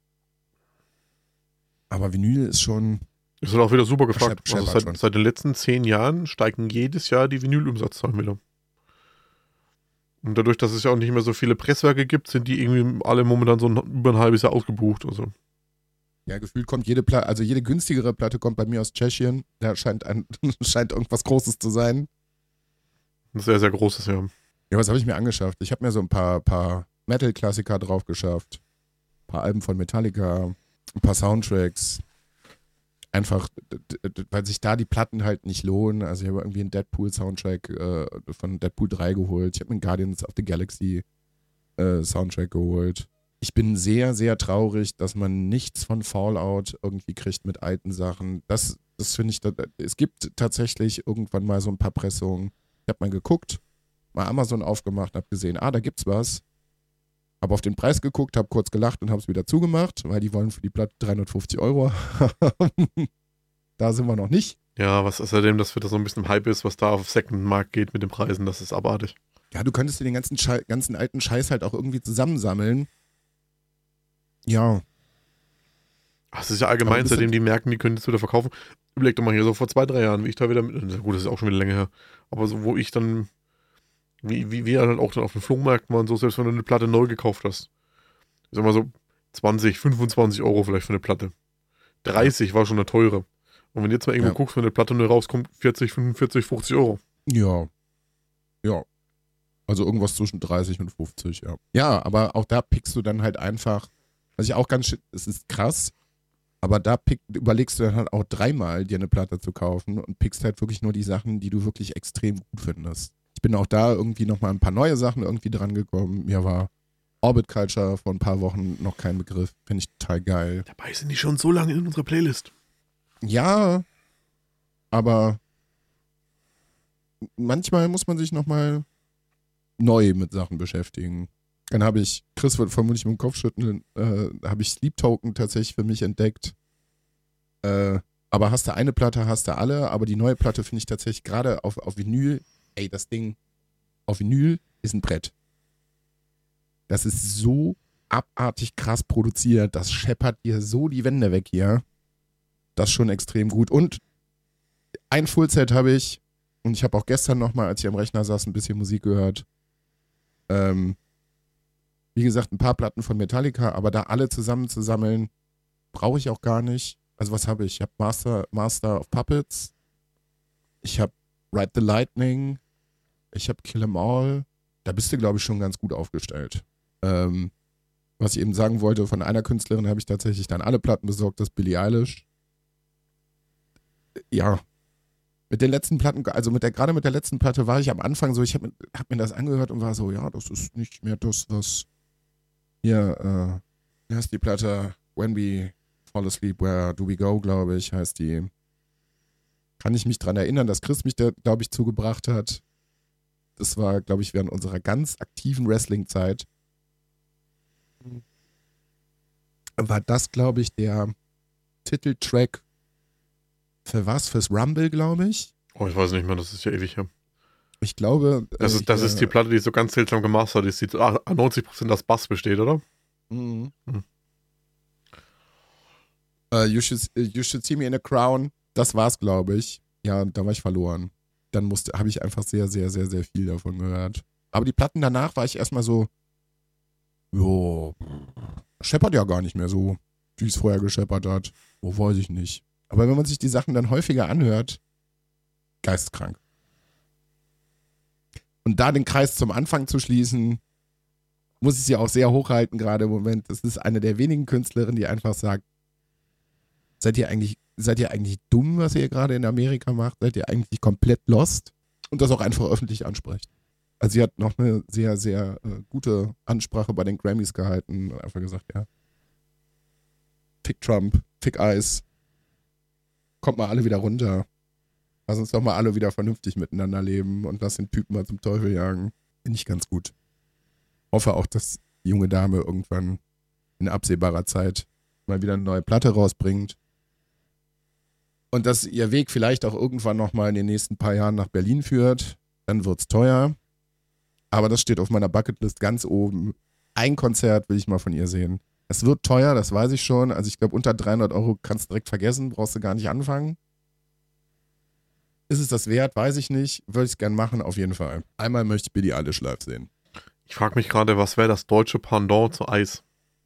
Aber Vinyl ist schon, Ist halt auch wieder super gefragt. Schepp- Also scheppert schon. seit, seit den letzten zehn Jahren steigen jedes Jahr die Vinylumsatzzahlen wieder. Und dadurch, dass es ja auch nicht mehr so viele Presswerke gibt, sind die irgendwie alle momentan so ein, über ein halbes Jahr ausgebucht. Also ja, gefühlt kommt jede Platte, also jede günstigere Platte kommt bei mir aus Tschechien. Da scheint, ein, scheint irgendwas Großes zu sein. ein sehr, sehr großes Jahr. Ja, was habe ich mir angeschafft? Ich habe mir so ein paar, paar Metal-Klassiker drauf geschafft. Ein paar Alben von Metallica, ein paar Soundtracks. Einfach, d- d- weil sich da die Platten halt nicht lohnen. Also ich habe irgendwie einen Deadpool-Soundtrack äh, von Deadpool drei geholt. Ich habe mir einen Guardians of the Galaxy äh, Soundtrack geholt. Ich bin sehr, sehr traurig, dass man nichts von Fallout irgendwie kriegt mit alten Sachen. Das, das finde ich, da- es gibt tatsächlich irgendwann mal so ein paar Pressungen. Ich habe mal geguckt, mal Amazon aufgemacht, habe gesehen, ah, da gibt's was. Habe auf den Preis geguckt, habe kurz gelacht und habe es wieder zugemacht, weil die wollen für die Platte dreihundertfünfzig Euro. Da sind wir noch nicht. Ja, was außerdem, dass für das so ein bisschen Hype ist, was da auf Second-Markt geht mit den Preisen, das ist abartig. Ja, du könntest dir den ganzen, Schei- ganzen alten Scheiß halt auch irgendwie zusammensammeln. Ja, Ach, es ist ja Aber allgemein, das seitdem sind- die merken, die können das wieder verkaufen. Überleg doch mal hier, so vor zwei, drei Jahren, wie ich da wieder mit, gut, das ist auch schon wieder länger her, aber so, wo ich dann, wie, wie wir halt auch dann auf den Flohmärkten waren, so, selbst wenn du eine Platte neu gekauft hast, ich sag mal so zwanzig, fünfundzwanzig Euro vielleicht für eine Platte. dreißig war schon eine teure. Und wenn du jetzt mal irgendwo Ja. guckst, wenn eine Platte neu rauskommt, vierzig, fünfundvierzig, fünfzig Euro. ja, ja. Also irgendwas zwischen dreißig und fünfzig, ja. Ja, aber auch da pickst du dann halt einfach, was ich auch ganz, shit- es ist krass, aber da pick, überlegst du dann halt auch dreimal, dir eine Platte zu kaufen und pickst halt wirklich nur die Sachen, die du wirklich extrem gut findest. Ich bin auch da irgendwie nochmal ein paar neue Sachen irgendwie dran gekommen. Mir war Orbit Culture vor ein paar Wochen noch kein Begriff. Finde ich total geil. Dabei sind die schon so lange in unserer Playlist. Ja, aber manchmal muss man sich nochmal neu mit Sachen beschäftigen. Dann habe ich, Chris wird vermutlich mit dem Kopf schütteln, äh, habe ich Sleep Token tatsächlich für mich entdeckt. Äh, aber hast du eine Platte, hast du alle, aber die neue Platte finde ich tatsächlich gerade auf, auf Vinyl, ey, das Ding auf Vinyl ist ein Brett. Das ist so abartig krass produziert, das scheppert dir so die Wände weg hier. Das ist schon extrem gut. Und ein Fullset habe ich, und ich habe auch gestern nochmal, als ich am Rechner saß, ein bisschen Musik gehört. Ähm, wie gesagt, ein paar Platten von Metallica, aber da alle zusammenzusammeln, brauche ich auch gar nicht. Also was habe ich? Ich habe Master, Master of Puppets, ich habe Ride the Lightning, ich habe Kill 'Em All. Da bist du, glaube ich, schon ganz gut aufgestellt. Ähm, was ich eben sagen wollte, von einer Künstlerin habe ich tatsächlich dann alle Platten besorgt, das ist Billie Eilish. Ja, mit den letzten Platten, also mit der, gerade mit der letzten Platte war ich am Anfang so, ich habe hab mir das angehört und war so, ja, das ist nicht mehr das, was hier, äh, wie heißt die Platte? When We Fall Asleep, Where Do We Go, glaube ich, heißt die. Kann ich mich dran erinnern, dass Chris mich da, glaube ich, zugebracht hat. Das war, glaube ich, während unserer ganz aktiven Wrestling-Zeit. War das, glaube ich, der Titeltrack für was? Fürs Rumble, glaube ich. Oh, ich weiß nicht mehr, das ist ja ewig her. Ich glaube. Das, ist, das äh, ist die Platte, die so ganz seltsam gemastert ist, die zu neunzig Prozent aus Bass besteht, oder? Mhm. Hm. Uh, you, should, you Should See Me in a Crown. Das war's, glaube ich. Ja, da war ich verloren. Dann musste, habe ich einfach sehr, sehr, sehr, sehr viel davon gehört. Aber die Platten danach war ich erstmal so, jo, scheppert ja gar nicht mehr so, wie es vorher gescheppert hat. Wo weiß ich nicht. Aber wenn man sich die Sachen dann häufiger anhört, geisteskrank. Und da den Kreis zum Anfang zu schließen, muss ich sie auch sehr hochhalten gerade im Moment. Das ist eine der wenigen Künstlerinnen, die einfach sagt, seid ihr eigentlich, seid ihr eigentlich dumm, was ihr gerade in Amerika macht? Seid ihr eigentlich komplett lost? Und das auch einfach öffentlich anspricht. Also sie hat noch eine sehr, sehr äh, gute Ansprache bei den Grammys gehalten und einfach gesagt, ja, fick Trump, fick Eis, kommt mal alle wieder runter. Lass uns doch mal alle wieder vernünftig miteinander leben und lass den Typen mal zum Teufel jagen. Finde ich ganz gut. Hoffe auch, dass die junge Dame irgendwann in absehbarer Zeit mal wieder eine neue Platte rausbringt. Und dass ihr Weg vielleicht auch irgendwann nochmal in den nächsten paar Jahren nach Berlin führt. Dann wird's teuer. Aber das steht auf meiner Bucketlist ganz oben. Ein Konzert will ich mal von ihr sehen. Es wird teuer, das weiß ich schon. Also ich glaube, unter dreihundert Euro kannst du direkt vergessen. Brauchst du gar nicht anfangen. Ist es das wert? Weiß ich nicht. Würde ich es gern machen, auf jeden Fall. Einmal möchte ich Billie Eilish live sehen. Ich frage mich gerade, was wäre das deutsche Pendant zu Eis?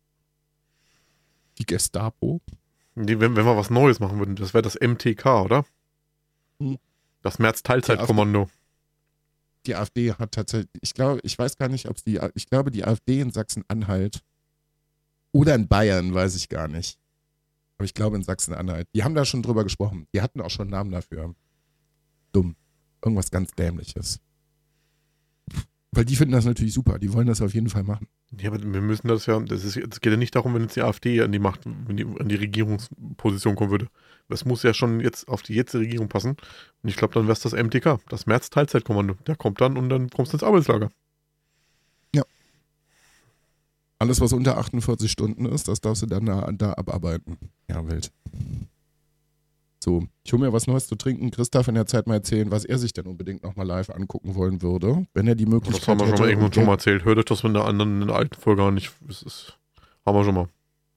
Die Gestapo? Die, wenn, wenn wir was Neues machen würden, das wäre das M T K, oder? Hm. Das März-Teilzeitkommando. Die AfD hat tatsächlich, ich glaube, ich weiß gar nicht, ob es die, ich glaube, die AfD in Sachsen-Anhalt oder in Bayern, weiß ich gar nicht. Aber ich glaube in Sachsen-Anhalt. Die haben da schon drüber gesprochen. Die hatten auch schon einen Namen dafür. Dumm. Irgendwas ganz Dämliches. Weil die finden das natürlich super. Die wollen das auf jeden Fall machen. Ja, aber wir müssen das ja, das ist, es geht ja nicht darum, wenn jetzt die AfD an die Macht, wenn die, an die Regierungsposition kommen würde. Das muss ja schon jetzt auf die jetzige Regierung passen. Und ich glaube, dann wäre es das M T K, das März-Teilzeitkommando. Der kommt dann und dann kommst du ins Arbeitslager. Ja. Alles, was unter achtundvierzig Stunden ist, das darfst du dann da, da abarbeiten. Ja, wild. So, ich hole mir was Neues zu trinken. Chris darf in der Zeit mal erzählen, was er sich denn unbedingt nochmal live angucken wollen würde, wenn er die Möglichkeit Das haben wir hätte. schon mal irgendwann schon mal erzählt. Hört euch das in der anderen, in der alten Folge an. Ich, das ist, haben wir schon mal.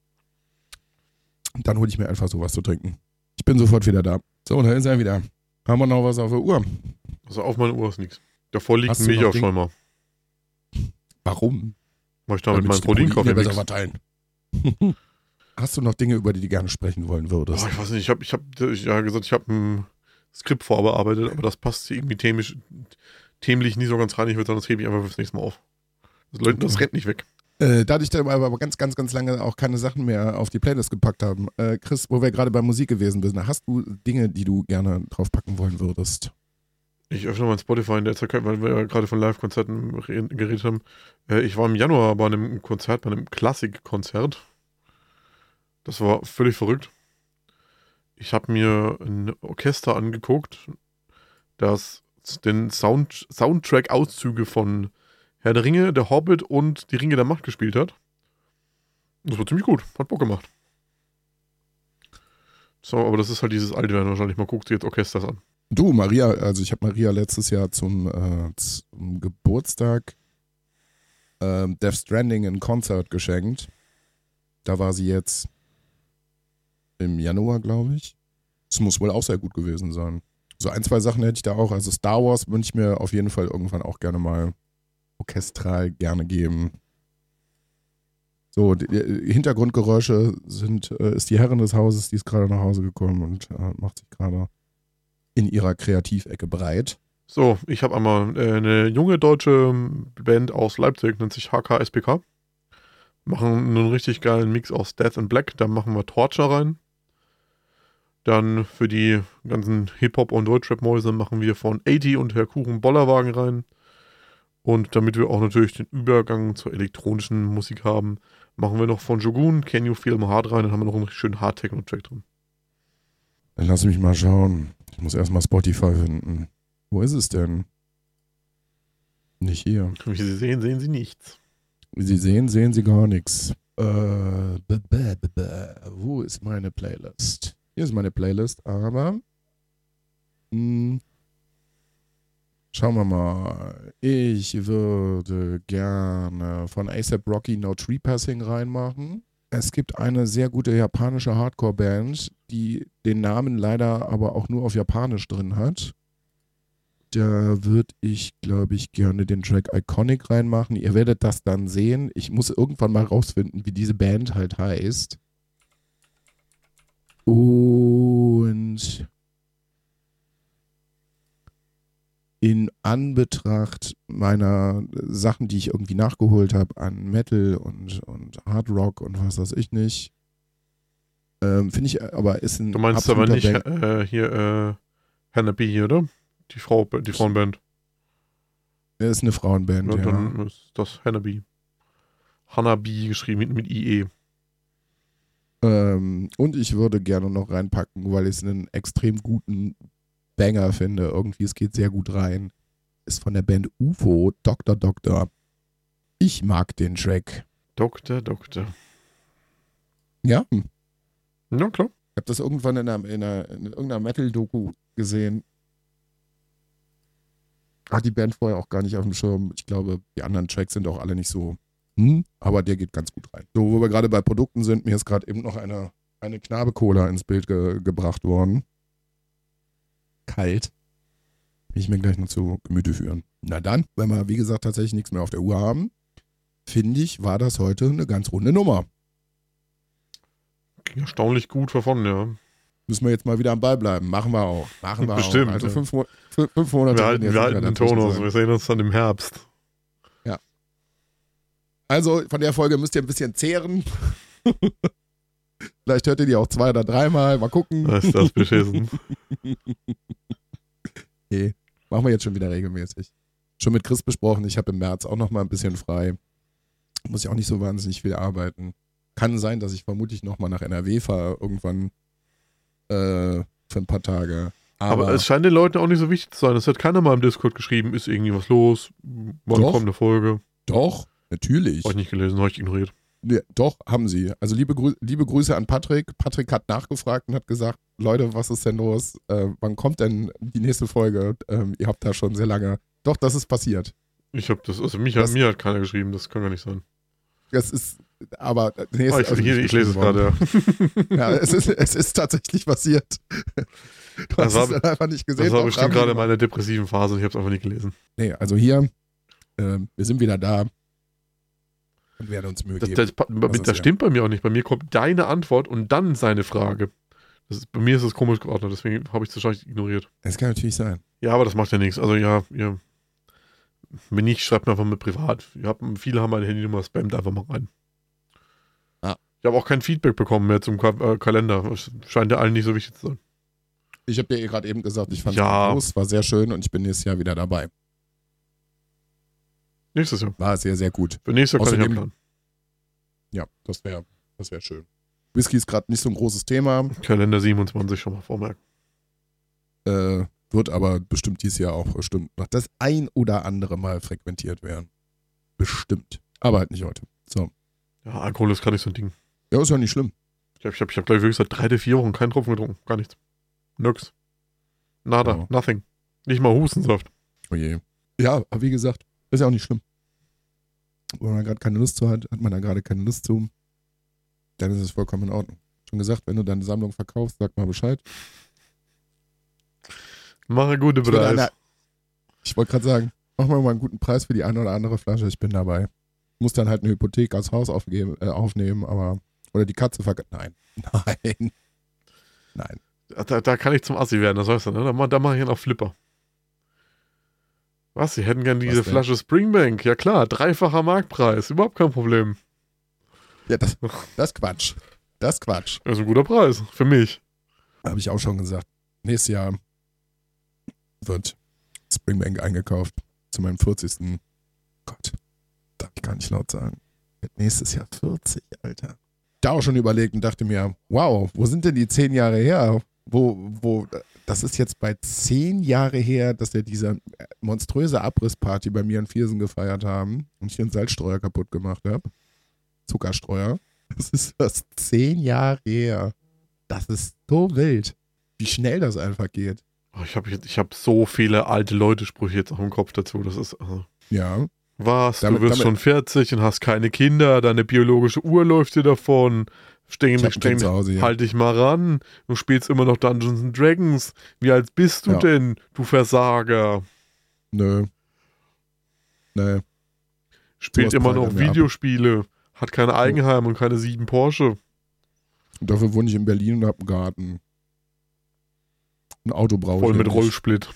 Dann hole ich mir einfach sowas zu trinken. Ich bin sofort wieder da. So, da ist er wieder. Haben wir noch was auf der Uhr? Also auf meine Uhr ist nichts. Davor liegt Hast ein du noch Milchaufschäumer. Warum? Weil ich damit meinen ich die Proteine Proteinkaffee besser mix. verteilen. Hast du noch Dinge, über die du gerne sprechen wollen würdest? Oh, ich weiß nicht, ich habe ich hab, ja gesagt, ich habe ein Skript vorbearbeitet, aber das passt irgendwie themisch, themlich nie so ganz rein. Ich würde sagen, das hebe ich einfach fürs nächste Mal auf. Das, Leute, das rennt nicht weg. Äh, dadurch, dass wir aber ganz, ganz, ganz lange auch keine Sachen mehr auf die Playlist gepackt haben. Äh, Chris, wo wir gerade bei Musik gewesen sind, hast du Dinge, die du gerne draufpacken wollen würdest? Ich öffne mein Spotify in der Zeit, weil wir ja gerade von Live-Konzerten geredet haben. Äh, ich war im Januar bei einem Konzert, bei einem Klassik-Konzert. Das war völlig verrückt. Ich habe mir ein Orchester angeguckt, das den Sound, Soundtrack-Auszüge von Herr der Ringe, der Hobbit und die Ringe der Macht gespielt hat. Das war ziemlich gut, hat Bock gemacht. So, aber das ist halt dieses alte Werden wahrscheinlich. Man guckt sich jetzt Orchesters an. Du, Maria, also ich habe Maria letztes Jahr zum, äh, zum Geburtstag äh, Death Stranding in Konzert geschenkt. Da war sie jetzt im Januar, glaube ich. Das muss wohl auch sehr gut gewesen sein. So ein, zwei Sachen hätte ich da auch. Also Star Wars würde ich mir auf jeden Fall irgendwann auch gerne mal orchestral gerne geben. So, die, die Hintergrundgeräusche sind, äh, ist die Herrin des Hauses, die ist gerade nach Hause gekommen und äh, macht sich gerade in ihrer Kreativecke breit. So, ich habe einmal äh, eine junge deutsche Band aus Leipzig, nennt sich H K S P K. Machen einen richtig geilen Mix aus Death and Black. Da machen wir Torture rein. Dann für die ganzen Hip-Hop- und Deutschrap-Mäuse machen wir von achtzig und Herr Kuchen Bollerwagen rein. Und damit wir auch natürlich den Übergang zur elektronischen Musik haben, machen wir noch von Shogun Can You Feel My Heart rein. Dann haben wir noch einen richtig schönen Hard-Techno-Track drin. Dann lass mich mal schauen. Ich muss erstmal Spotify finden. Wo ist es denn? Nicht hier. Wie Sie sehen, sehen Sie nichts. Wie Sie sehen, sehen Sie gar nichts. Äh, bäh, bäh, bäh, bäh. Wo ist meine Playlist? Hier ist meine Playlist, aber mh, schauen wir mal. Ich würde gerne von A$AP Rocky No Tree Passing reinmachen. Es gibt eine sehr gute japanische Hardcore-Band, die den Namen leider aber auch nur auf Japanisch drin hat. Da würde ich, glaube ich, gerne den Track Iconic reinmachen. Ihr werdet das dann sehen. Ich muss irgendwann mal rausfinden, wie diese Band halt heißt. Und in Anbetracht meiner Sachen, die ich irgendwie nachgeholt habe an Metal und, und Hard Rock und was weiß ich nicht, ähm, finde ich aber ist ein Du meinst aber nicht Bank- äh, hier äh, Hanabi, oder? Die Frau, die Frauenband. Er ist eine Frauenband, Ja, ja. dann ist das Hanabi. Hanabi geschrieben mit, mit I E. Ähm, und ich würde gerne noch reinpacken, weil ich es einen extrem guten Banger finde. Irgendwie, es geht sehr gut rein. Ist von der Band U F O, Doktor Doktor. Ich mag den Track. Doktor, Doktor. Ja, ich Ja, klar. habe das irgendwann in, einer, in, einer, in irgendeiner Metal-Doku gesehen. Hat die Band vorher auch gar nicht auf dem Schirm. Ich glaube, die anderen Tracks sind auch alle nicht so, hm, aber der geht ganz gut rein. So, wo wir gerade bei Produkten sind, mir ist gerade eben noch eine, eine Knabe-Cola ins Bild ge gebracht worden. Kalt. Will ich mir gleich noch zu Gemüte führen. Na dann, wenn wir, wie gesagt, tatsächlich nichts mehr auf der Uhr haben, finde ich, war das heute eine ganz runde Nummer. Ging erstaunlich gut davon, ja. Müssen wir jetzt mal wieder am Ball bleiben. Machen wir auch. Machen wir Bestimmt, auch. Also ja. fünf, Mo fünf, fünf Monate. Wir halten, jetzt wir nicht halten mehr den dazwischen Ton aus. sein. Wir sehen uns dann im Herbst. Also von der Folge müsst ihr ein bisschen zehren. Vielleicht hört ihr die auch zwei oder dreimal. Mal gucken. Da ist das beschissen. Nee, machen wir jetzt schon wieder regelmäßig. Schon mit Chris besprochen. Ich habe im März auch noch mal ein bisschen frei. Muss ich auch nicht so wahnsinnig viel arbeiten. Kann sein, dass ich vermutlich noch mal nach N R W fahre. Irgendwann äh, für ein paar Tage. Aber, Aber es scheint den Leuten auch nicht so wichtig zu sein. Es hat keiner mal im Discord geschrieben, ist irgendwie was los? Wann Doch. kommt eine Folge? doch, natürlich. Habe ich nicht gelesen, habe ich ignoriert. Nee, doch, haben sie. Also liebe, Grü liebe Grüße an Patrick. Patrick hat nachgefragt und hat gesagt, Leute, was ist denn los? Äh, wann kommt denn die nächste Folge? Ähm, ihr habt da schon sehr lange. Doch, das ist passiert. Ich habe das, also mich, Das- mir hat keiner geschrieben, das kann gar nicht sein. Das ist, aber nee, es Ah, ist ich, also hier, nicht ich lese es geschrieben gerade, worden. ja. Ja, es ist, es ist tatsächlich passiert. Du Das hast war- es dann einfach nicht gesehen. Das war Doch, bestimmt haben gerade sie in meiner depressiven Phase und ich habe es einfach nicht gelesen. Nee, also hier, ähm, wir sind wieder da und werden uns Mühe Das, geben. das, das, Das ist das ja- stimmt bei mir auch nicht. Bei mir kommt deine Antwort und dann seine Frage. Das ist, bei mir ist das komisch geordnet, deswegen habe ich es wahrscheinlich ignoriert. Das kann natürlich sein. Ja, aber das macht ja nichts. Also ja, ihr, wenn nicht, schreibt mir einfach mit privat. Ihr habt, viele haben meine Handynummer, spammt einfach mal rein. Ah. Ich habe auch kein Feedback bekommen mehr zum Ka äh, Kalender. Es scheint ja allen nicht so wichtig zu sein. Ich habe dir gerade eben gesagt, ich fand es Ja. groß, war sehr schön und ich bin nächstes Jahr wieder dabei. Nächstes Jahr. War sehr, sehr gut. Für nächstes Jahr kann ich ja Außerdem- planen. Ja, das wäre das wär schön. Whisky ist gerade nicht so ein großes Thema, Kalender siebenundzwanzig schon mal vormerken. äh, wird aber bestimmt dieses Jahr auch bestimmt noch das ein oder andere Mal frequentiert werden. Bestimmt. Aber halt nicht heute. So. Ja, Alkohol ist gar nicht so ein Ding. Ja, ist ja nicht schlimm. Ich habe, ich hab, ich hab gleich wirklich seit drei, vier Wochen keinen Tropfen getrunken. Gar nichts. Nix. Nada. Ja. Nothing. Nicht mal Hustensaft. Oh je. Ja, aber wie gesagt, ist ja auch nicht schlimm. Wenn man gerade keine Lust zu hat, hat man da gerade keine Lust zu, dann ist es vollkommen in Ordnung. Schon gesagt, wenn du deine Sammlung verkaufst, sag mal Bescheid. Mache gute Ich, würde Preis. eine- ich wollte gerade sagen, mach mal mal einen guten Preis für die eine oder andere Flasche, ich bin dabei. Muss dann halt eine Hypothek als Haus aufgeben, äh, aufnehmen, aber oder die Katze verkaufen. Nein. Nein. Nein. Da, da kann ich zum Assi werden, das weißt du, ne? Da, mach- da mache ich ja noch Flipper. Was? Sie hätten gern diese denn? Flasche Springbank. Ja klar, dreifacher Marktpreis. Überhaupt kein Problem. Ja, das, das ist Quatsch. Das ist Quatsch. Das ist ein guter Preis für mich. Habe ich auch schon gesagt. Nächstes Jahr wird Springbank eingekauft zu meinem vierzigsten Gott, darf ich gar nicht laut sagen. Nächstes Jahr vierzig, Alter. Da auch schon überlegt und dachte mir, wow, wo sind denn die zehn Jahre her? Wo, wo, das ist jetzt bei zehn Jahre her, dass wir diese monströse Abrissparty bei mir in Viersen gefeiert haben und ich den Salzstreuer kaputt gemacht habe. Zuckerstreuer. Das ist das zehn Jahre her. Das ist so wild, wie schnell das einfach geht. Oh, ich habe ich hab so viele alte Leute-Sprüche jetzt auch im Kopf dazu. Das ist. Also Ja. Was? Damit, du wirst damit, schon vierzig und hast keine Kinder, deine biologische Uhr läuft dir davon. Streng, streng, Hause, ja. halt dich mal ran. Du spielst immer noch Dungeons and Dragons. Wie alt bist du Ja. denn, du Versager? Nö. Nö. Spielt Sowas immer prallt noch an mir ab. Videospiele. Hat kein Eigenheim und keine sieben Porsche. Und dafür wohne ich in Berlin und habe einen Garten. Ein Auto brauche ich. Voll mit nicht. Rollsplit.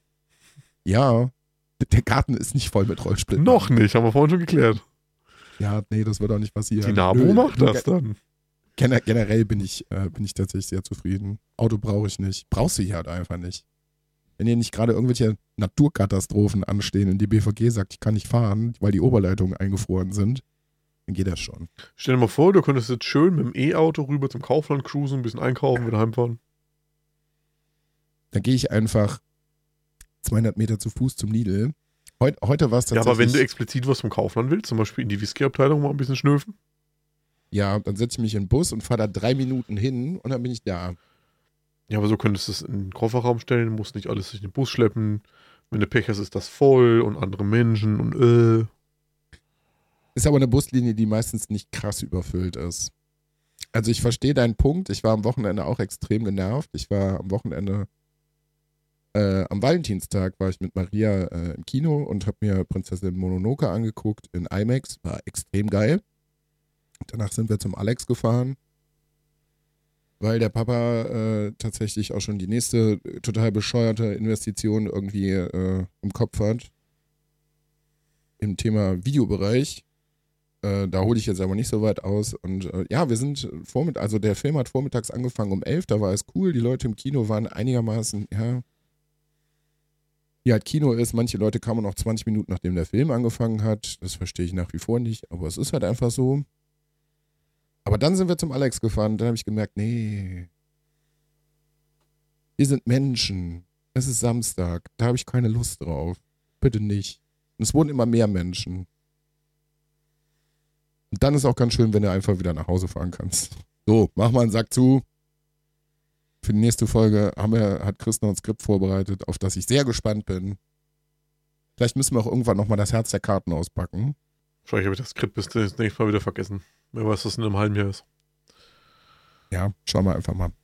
Ja. Der Garten ist nicht voll mit Rollsplit. Noch nicht, haben wir vorhin schon geklärt. Ja, nee, das wird auch nicht passieren. Die Nabo Nö, macht nur das ge- dann. Gener generell bin ich, äh, bin ich tatsächlich sehr zufrieden. Auto brauche ich nicht. Brauchst du hier halt einfach nicht. Wenn hier nicht gerade irgendwelche Naturkatastrophen anstehen und die B V G sagt, ich kann nicht fahren, weil die Oberleitungen eingefroren sind, dann geht das schon. Stell dir mal vor, du könntest jetzt schön mit dem E-Auto rüber zum Kaufland cruisen, ein bisschen einkaufen, wieder heimfahren. Dann gehe ich einfach zweihundert Meter zu Fuß zum Lidl. Heut, heute war es Ja, tatsächlich... aber wenn du explizit was vom Kaufland willst, zum Beispiel in die Whisky-Abteilung mal ein bisschen schnöfen. Ja, dann setze ich mich in den Bus und fahre da drei Minuten hin und dann bin ich da. Ja, aber so könntest du es in den Kofferraum stellen, musst nicht alles durch den Bus schleppen. Wenn du Pech hast, ist das voll und andere Menschen und äh. Ist aber eine Buslinie, die meistens nicht krass überfüllt ist. Also ich verstehe deinen Punkt. Ich war am Wochenende auch extrem genervt. Ich war am Wochenende, äh, am Valentinstag war ich mit Maria äh, im Kino und habe mir Prinzessin Mononoke angeguckt in IMAX. War extrem geil. Danach sind wir zum Alex gefahren, weil der Papa äh, tatsächlich auch schon die nächste äh, total bescheuerte Investition irgendwie äh, im Kopf hat. Im Thema Videobereich. Äh, da hole ich jetzt aber nicht so weit aus. Und äh, ja, wir sind vormittags, also der Film hat vormittags angefangen um elf, da war es cool. Die Leute im Kino waren einigermaßen, ja, wie halt Kino ist. Manche Leute kamen noch zwanzig Minuten, nachdem der Film angefangen hat. Das verstehe ich nach wie vor nicht, aber es ist halt einfach so. Aber dann sind wir zum Alex gefahren und dann habe ich gemerkt, nee, wir sind Menschen. Es ist Samstag, da habe ich keine Lust drauf. Bitte nicht. Und es wurden immer mehr Menschen. Und dann ist auch ganz schön, wenn du einfach wieder nach Hause fahren kannst. So, mach mal einen Sack zu. Für die nächste Folge haben wir, hat Chris noch ein Skript vorbereitet, auf das ich sehr gespannt bin. Vielleicht müssen wir auch irgendwann nochmal das Herz der Karten auspacken. Wahrscheinlich habe ich das Skript bis das nächste Mal wieder vergessen. Wer weiß, was in einem halben Jahr ist. Ja, schauen wir einfach mal.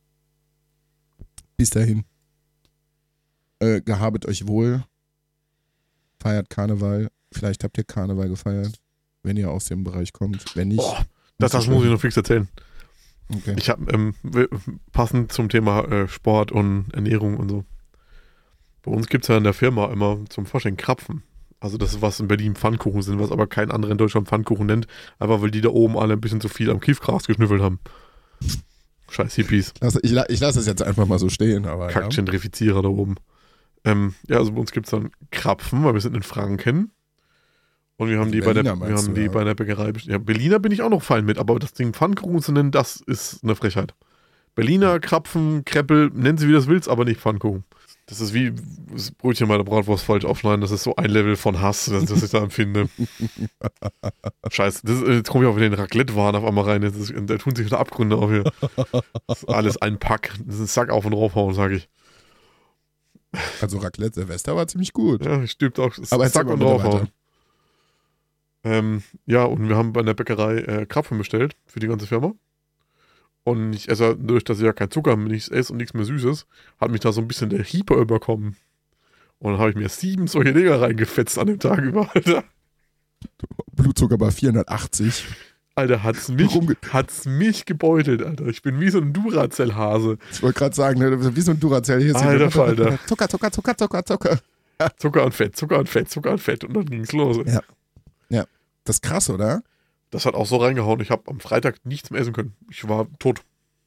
Bis dahin. Äh, gehabet euch wohl. Feiert Karneval. Vielleicht habt ihr Karneval gefeiert, wenn ihr aus dem Bereich kommt. Wenn nicht. Oh, das, das muss ich noch fix erzählen. Okay. Ich habe ähm, passend zum Thema äh, Sport und Ernährung und so. Bei uns gibt es ja in der Firma immer zum Vorstellen Krapfen. Also das ist, was in Berlin Pfannkuchen sind, was aber kein anderer in Deutschland Pfannkuchen nennt. Einfach weil die da oben alle ein bisschen zu viel am Kiefgras geschnüffelt haben. Scheiß Hippies. Also ich, ich lasse es jetzt einfach mal so stehen, aber ja. Kack-Gentrifizierer da oben. Ähm, ja, also bei uns gibt es dann Krapfen, weil wir sind in Franken. Und wir haben die, Berliner bei der, wir meinst haben du, die ja? bei der Bäckerei. best- Ja, Berliner bin ich auch noch fein mit, aber das Ding Pfannkuchen zu nennen, das ist eine Frechheit. Berliner, Krapfen, Kreppel, nennen sie wie das willst, aber nicht Pfannkuchen. Das ist wie das Brötchen bei der Bratwurst falsch aufschneiden. Das ist so ein Level von Hass, das, das ich da empfinde. Scheiße, das ist, jetzt komme ich auch wieder in den Raclette-Wahn auf einmal rein. Jetzt ist, da tun sich wieder Abgründe auf hier. Das ist alles ein Pack. Das ist ein Sack auf und draufhauen, sage ich. Also Raclette Silvester war ziemlich gut. Ja, ich stimmt auch. Aber erzähl Sack mal und bitte draufhauen. weiter. Ähm, ja, und wir haben bei der Bäckerei äh, Krapfen bestellt für die ganze Firma. Und ich esse, durch dass ich ja kein Zucker nichts esse und nichts mehr Süßes, hat mich da so ein bisschen der Hieper überkommen. Und dann habe ich mir sieben solche Dinger reingefetzt an dem Tag über, Alter. Blutzucker bei vierhundertachtzig. Alter, hat's mich, Rumge- hat's mich gebeutelt, Alter. Ich bin wie so ein Duracell-Hase. Ich wollte gerade sagen, ne, wie so ein Duracell. Hier ist hier- Alter Falter. Zucker, Zucker, Zucker, Zucker, Zucker. Zucker und Fett, Zucker und Fett, Zucker und Fett. Und dann ging's los. Ja. Das ist krass, oder? Das hat auch so reingehauen. Ich habe am Freitag nichts mehr essen können. Ich war tot.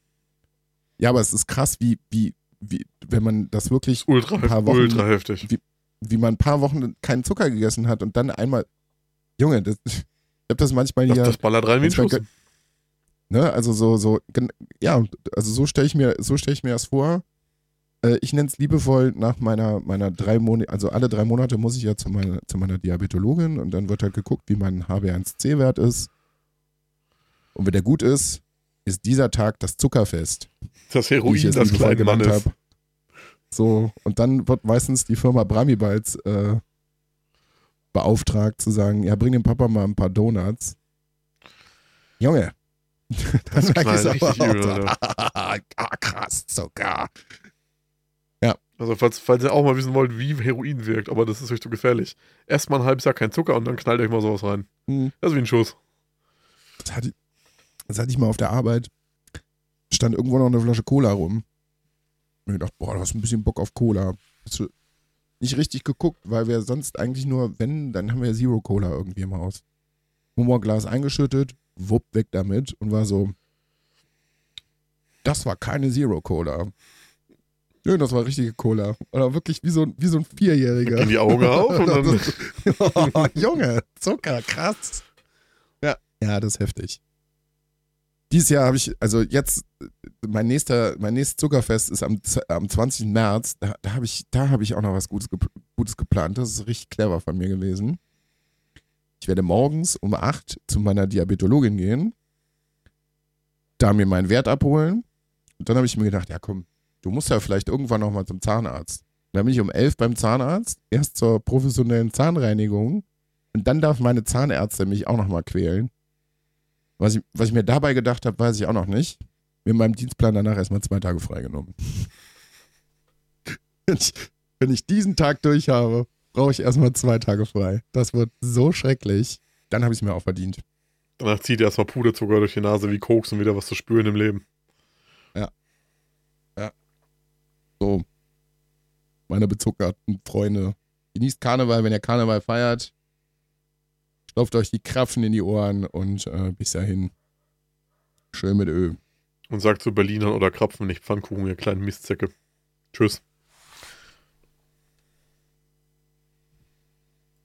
Ja, aber es ist krass, wie, wie, wie, wenn man das wirklich Ultra, ein paar Wochen, ultra heftig. Wie, wie man ein paar Wochen keinen Zucker gegessen hat und dann einmal, Junge, das, ich habe das manchmal Das, hier. das ballert rein wie ein Schuss. Ne, also so, so, ja, also so stelle ich mir, so stelle ich mir das vor. Äh, ich nenne es liebevoll nach meiner, meiner drei Monate, also alle drei Monate muss ich ja zu meiner, zu meiner Diabetologin und dann wird halt geguckt, wie mein H b eins C Wert ist. Und wenn der gut ist, ist dieser Tag das Zuckerfest. Das Heroin das kleine Mannes. Hab. So, und dann wird meistens die Firma Bramibalz äh, beauftragt zu sagen, ja, bring dem Papa mal ein paar Donuts. Junge. Das Dann merke ich knallt aber richtig auch übel, so, Alter. ah, krass, Zucker. Also falls, falls ihr auch mal wissen wollt, wie Heroin wirkt, aber das ist euch zu gefährlich. Erst mal ein halbes Jahr kein Zucker und dann knallt euch mal sowas rein. Hm. Das ist wie ein Schuss. Das hatte, das hatte ich mal auf der Arbeit. Stand irgendwo noch eine Flasche Cola rum. Und ich dachte, boah, du hast ein bisschen Bock auf Cola. Hast du nicht richtig geguckt, weil wir sonst eigentlich nur, wenn, dann haben wir Zero Cola irgendwie im Haus. Humorglas eingeschüttet, wupp, weg damit und war so, das war keine Zero Cola. Nö, das war richtige Cola. Oder wirklich wie so, wie so ein Vierjähriger. Gehen die Augen auf und dann... Oh, Junge, Zucker, krass. Ja, ja, das ist heftig. Dieses Jahr habe ich, also jetzt, mein nächster, mein nächstes Zuckerfest ist am, am zwanzigsten März. Da, da habe ich, da habe ich auch noch was Gutes, Gutes geplant. Das ist richtig clever von mir gewesen. Ich werde morgens um acht zu meiner Diabetologin gehen, da mir meinen Wert abholen. Und dann habe ich mir gedacht, ja komm, du musst ja vielleicht irgendwann noch mal zum Zahnarzt. Dann bin ich um elf beim Zahnarzt, erst zur professionellen Zahnreinigung und dann darf meine Zahnärztin mich auch noch mal quälen. Was ich, was ich mir dabei gedacht habe, weiß ich auch noch nicht. Mir in meinem Dienstplan danach erstmal zwei Tage freigenommen. wenn, ich, wenn ich diesen Tag durch habe, brauche ich erstmal zwei Tage frei. Das wird so schrecklich. Dann habe ich es mir auch verdient. Danach zieht ihr erstmal Puderzucker durch die Nase wie Koks und wieder was zu spüren im Leben. Ja. Ja. So. Meine bezuckerten Freunde. Genießt Karneval, wenn ihr Karneval feiert. Stopft euch die Krapfen in die Ohren und äh, bis dahin. Schön mit Öl. Und sagt zu Berlinern oder Krapfen nicht Pfannkuchen, ihr kleinen Mistsäcke. Tschüss.